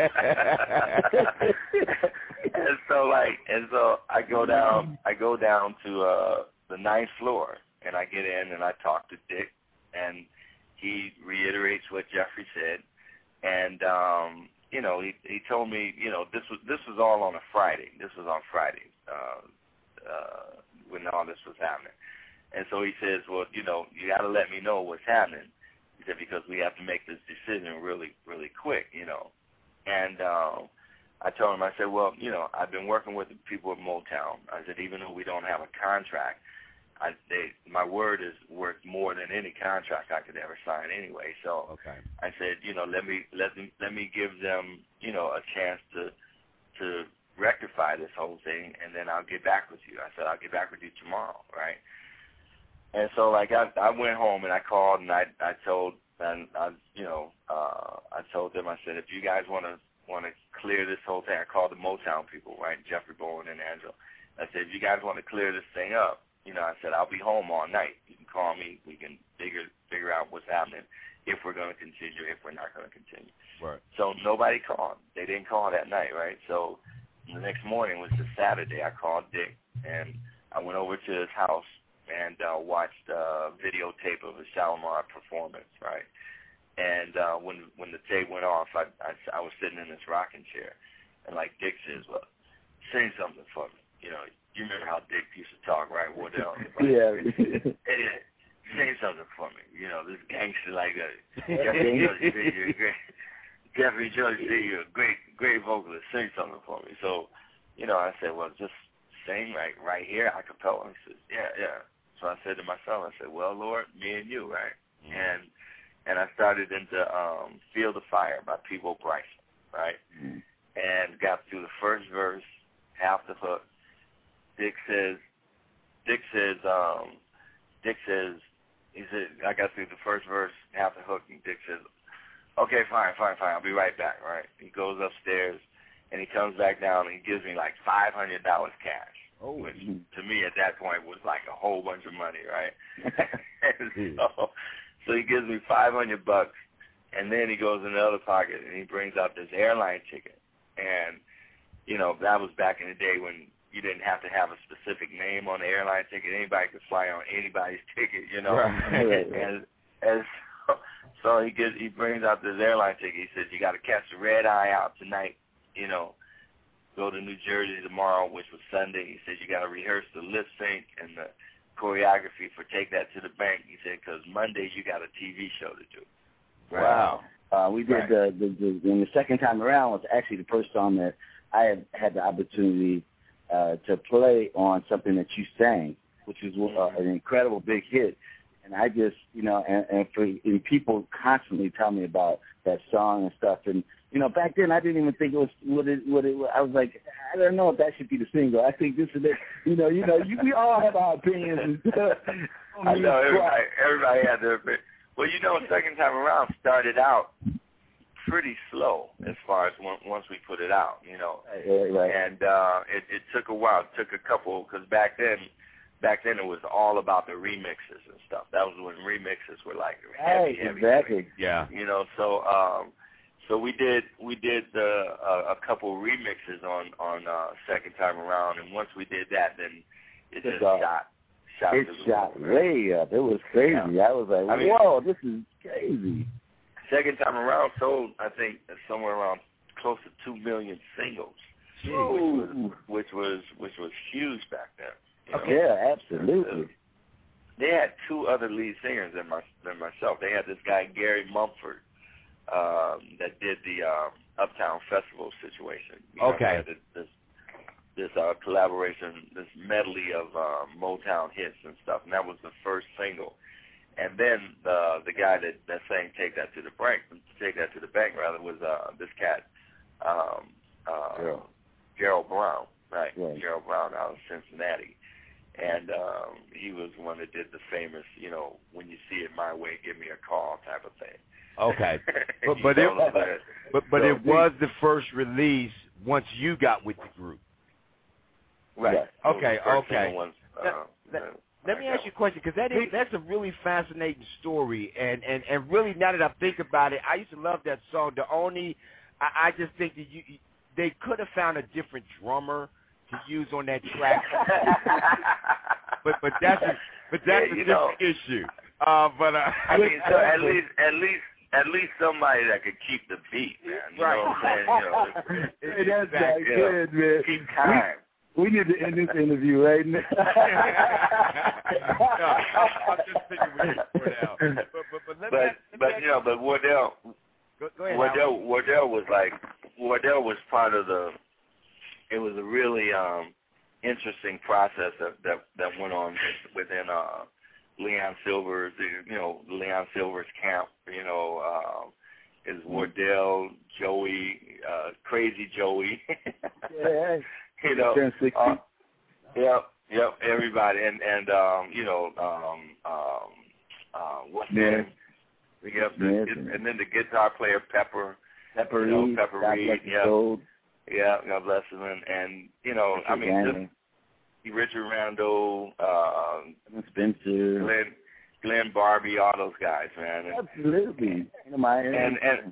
G: and so I go down to the 9th floor, and I get in and I talk to Dick, and he reiterates what Jeffrey said, and he told me, this was all on a Friday. This was on Friday when all this was happening. And so he says, well, you got to let me know what's happening. He said, because we have to make this decision really, really quick, And I told him, I said, well, I've been working with the people at Motown. I said, even though we don't have a contract, my word is worth more than any contract I could ever sign anyway. So okay. I said, let me give them, a chance to rectify this whole thing, and then I'll get back with you. I said, I'll get back with you tomorrow, right? And so I went home and I called and I told them, I said, if you guys want to clear this whole thing, I called the Motown people, right, Jeffrey Bowen and Angelo. I said, if you guys want to clear this thing up, I said, I'll be home all night. You can call me. We can figure out what's happening, if we're going to continue, if we're not going to continue. Right. So nobody called. They didn't call that night, right? So the next morning was the Saturday. I called Dick, and I went over to his house and watched a videotape of a Shalimar performance, right? And when the tape went off, I was sitting in this rocking chair, and like Dick says, well, sing something for me, You remember how Dick used to talk, right, Wardell? Right? Yeah. Say something for me. This gangster like that. Jeffrey George said you're a great vocalist. Sing something for me. So, I said, well, just sing right here, a cappella. He says, yeah. So I said to myself, I said, well, Lord, me and you, right? Mm-hmm. And I started into Feel the Fire by Peabo Bryson, right? Mm-hmm. And got through the first verse, half the hook. Dick says, he said, I got through the first verse, half the hook, and Dick says, okay, fine, I'll be right back, right? He goes upstairs, and he comes back down, and he gives me like $500 cash, which to me at that point was like a whole bunch of money, right? so he gives me $500, and then he goes in the other pocket, and he brings out this airline ticket. And, that was back in the day when you didn't have to have a specific name on the airline ticket. Anybody could fly on anybody's ticket, Right. And so he brings out this airline ticket. He says, you got to catch the red eye out tonight, go to New Jersey tomorrow, which was Sunday. He said, you got to rehearse the lip sync and the choreography for Take That to the Bank. He said, because Monday you got a TV show to do.
D: Right? Wow. We did the second time around was actually the first song that I had the opportunity to play on something that you sang, which is an incredible big hit. And I just, and people constantly tell me about that song and stuff. And, back then I didn't even think it was what it. I was like, I don't know if that should be the single. I think this is it. We all have our opinions.
G: I know everybody had their opinion. Well, Second Time Around started out pretty slow as far as once we put it out,
D: Right.
G: And it took a while. It took a couple, because back then it was all about the remixes and stuff. That was when remixes were like heavy.
D: Exactly.
F: Yeah.
G: So we did a couple remixes on Second Time Around, and once we did that, then it just shot.
D: It shot way up. It was crazy. Yeah. I was like, whoa, this is crazy.
G: Second Time Around sold, I think, somewhere around close to 2 million singles, which was huge back then.
D: Yeah, absolutely.
G: They had two other lead singers than myself. They had this guy Gary Mumford that did the Uptown Festival situation.
F: Okay.
G: This collaboration, this medley of Motown hits and stuff, and that was the first single. And then the guy that sang "Take That to the Bank" was this cat, Gerald Brown, right? Gerald Brown out of Cincinnati, and he was the one that did the famous, "When you see it my way, give me a call" type of thing.
F: Okay, but it was the first release once you got with the group.
G: Right.
F: Okay.
G: Let
F: me ask you a question, because that's a really fascinating story, and really, now that I think about it, I used to love that song. I just think that they could have found a different drummer to use on that track, but that's a different issue.
G: I mean, so at least somebody that could keep the beat, man. You know what I'm saying?
D: That's that good, man.
G: Keep time.
D: We need to end this interview right now.
F: I'm just thinking we need to
G: but Wardell was part of it was a really interesting process that went on within Leon Silver's camp. Is Wardell, Joey, Crazy Joey.
D: Yeah.
G: Everybody, and what's his name? And then the guitar player Pepper Reed, God bless him, and Richard Rando,
D: Spencer,
G: Glenn Barbie, all those guys, man.
D: Absolutely,
G: and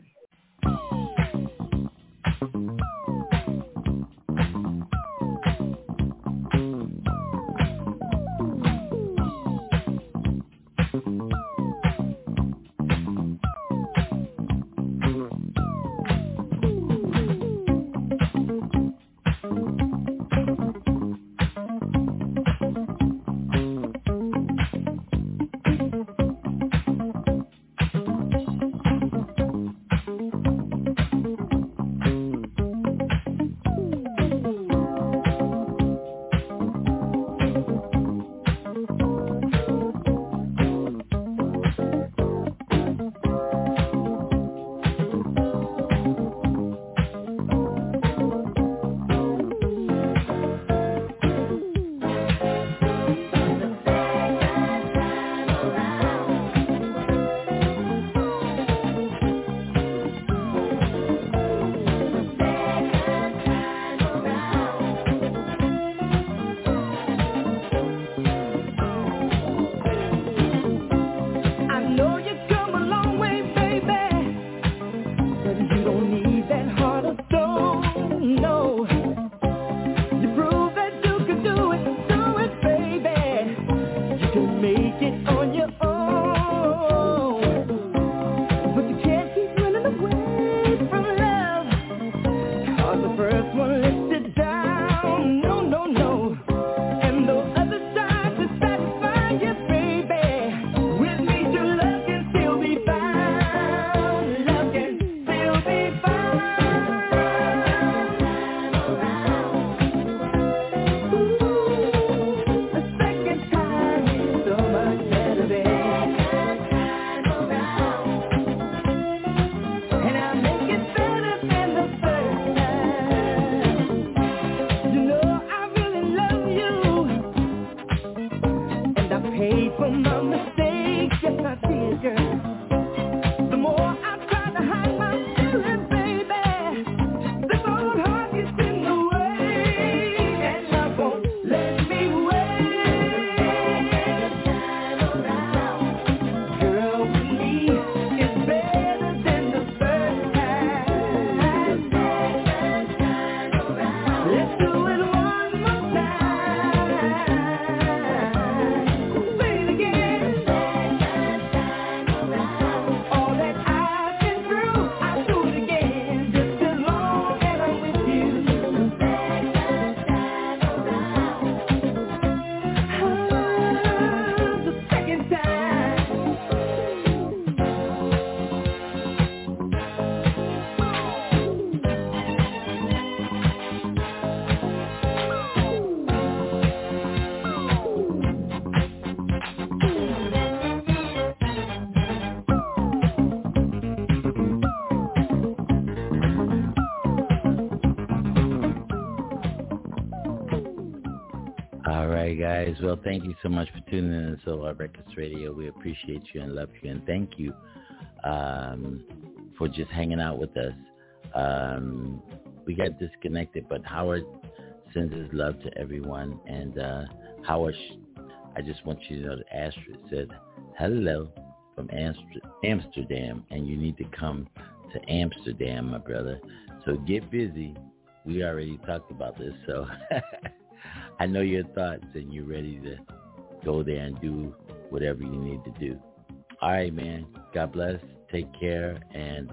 H: paid for my mistakes, yes I did, girl. The more I try to hide my feelings, baby, this old heart gets in the way, and love won't let me wait. Girl, with me, it's better than the first time. Let's do it one more time. Say it again. All that I've been through, I'll do it again. Just as long as I'm with you. The second time.
B: All right, guys. Well, thank you so much for tuning in to Solar Records Radio. We appreciate you and love you, and thank you for just hanging out with us. We got disconnected, but Howard sends his love to everyone. And Howard, I just want you to know that Astrid said hello from Amsterdam, and you need to come to Amsterdam, my brother. So get busy. We already talked about this, so I know your thoughts, and you're ready to go there and do whatever you need to do. All right, man. God bless. Take care. And,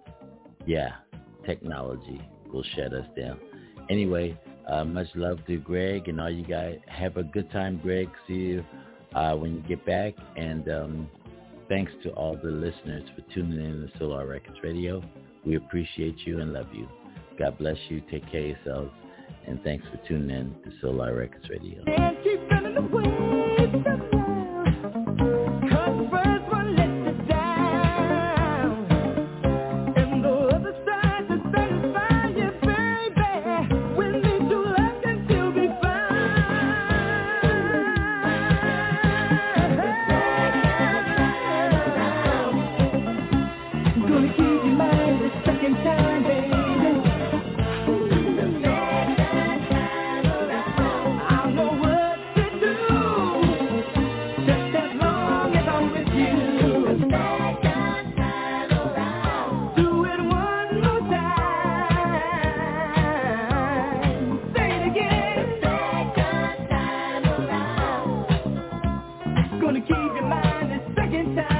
B: technology will shut us down. Anyway, much love to Greg and all you guys. Have a good time, Greg. See you when you get back. And thanks to all the listeners for tuning in to Solar Records Radio. We appreciate you and love you. God bless you. Take care of yourselves. And thanks for tuning in to Solar Records Radio.
H: And keep running away from love. 'Cause first one lets us down, and the other side to satisfy you, baby. We need to love until we find. Gonna keep your mind the second time, baby. I'll know what to do, just as long as I'm with you. Do it one more time. Say it again. Gonna keep your mind the second time.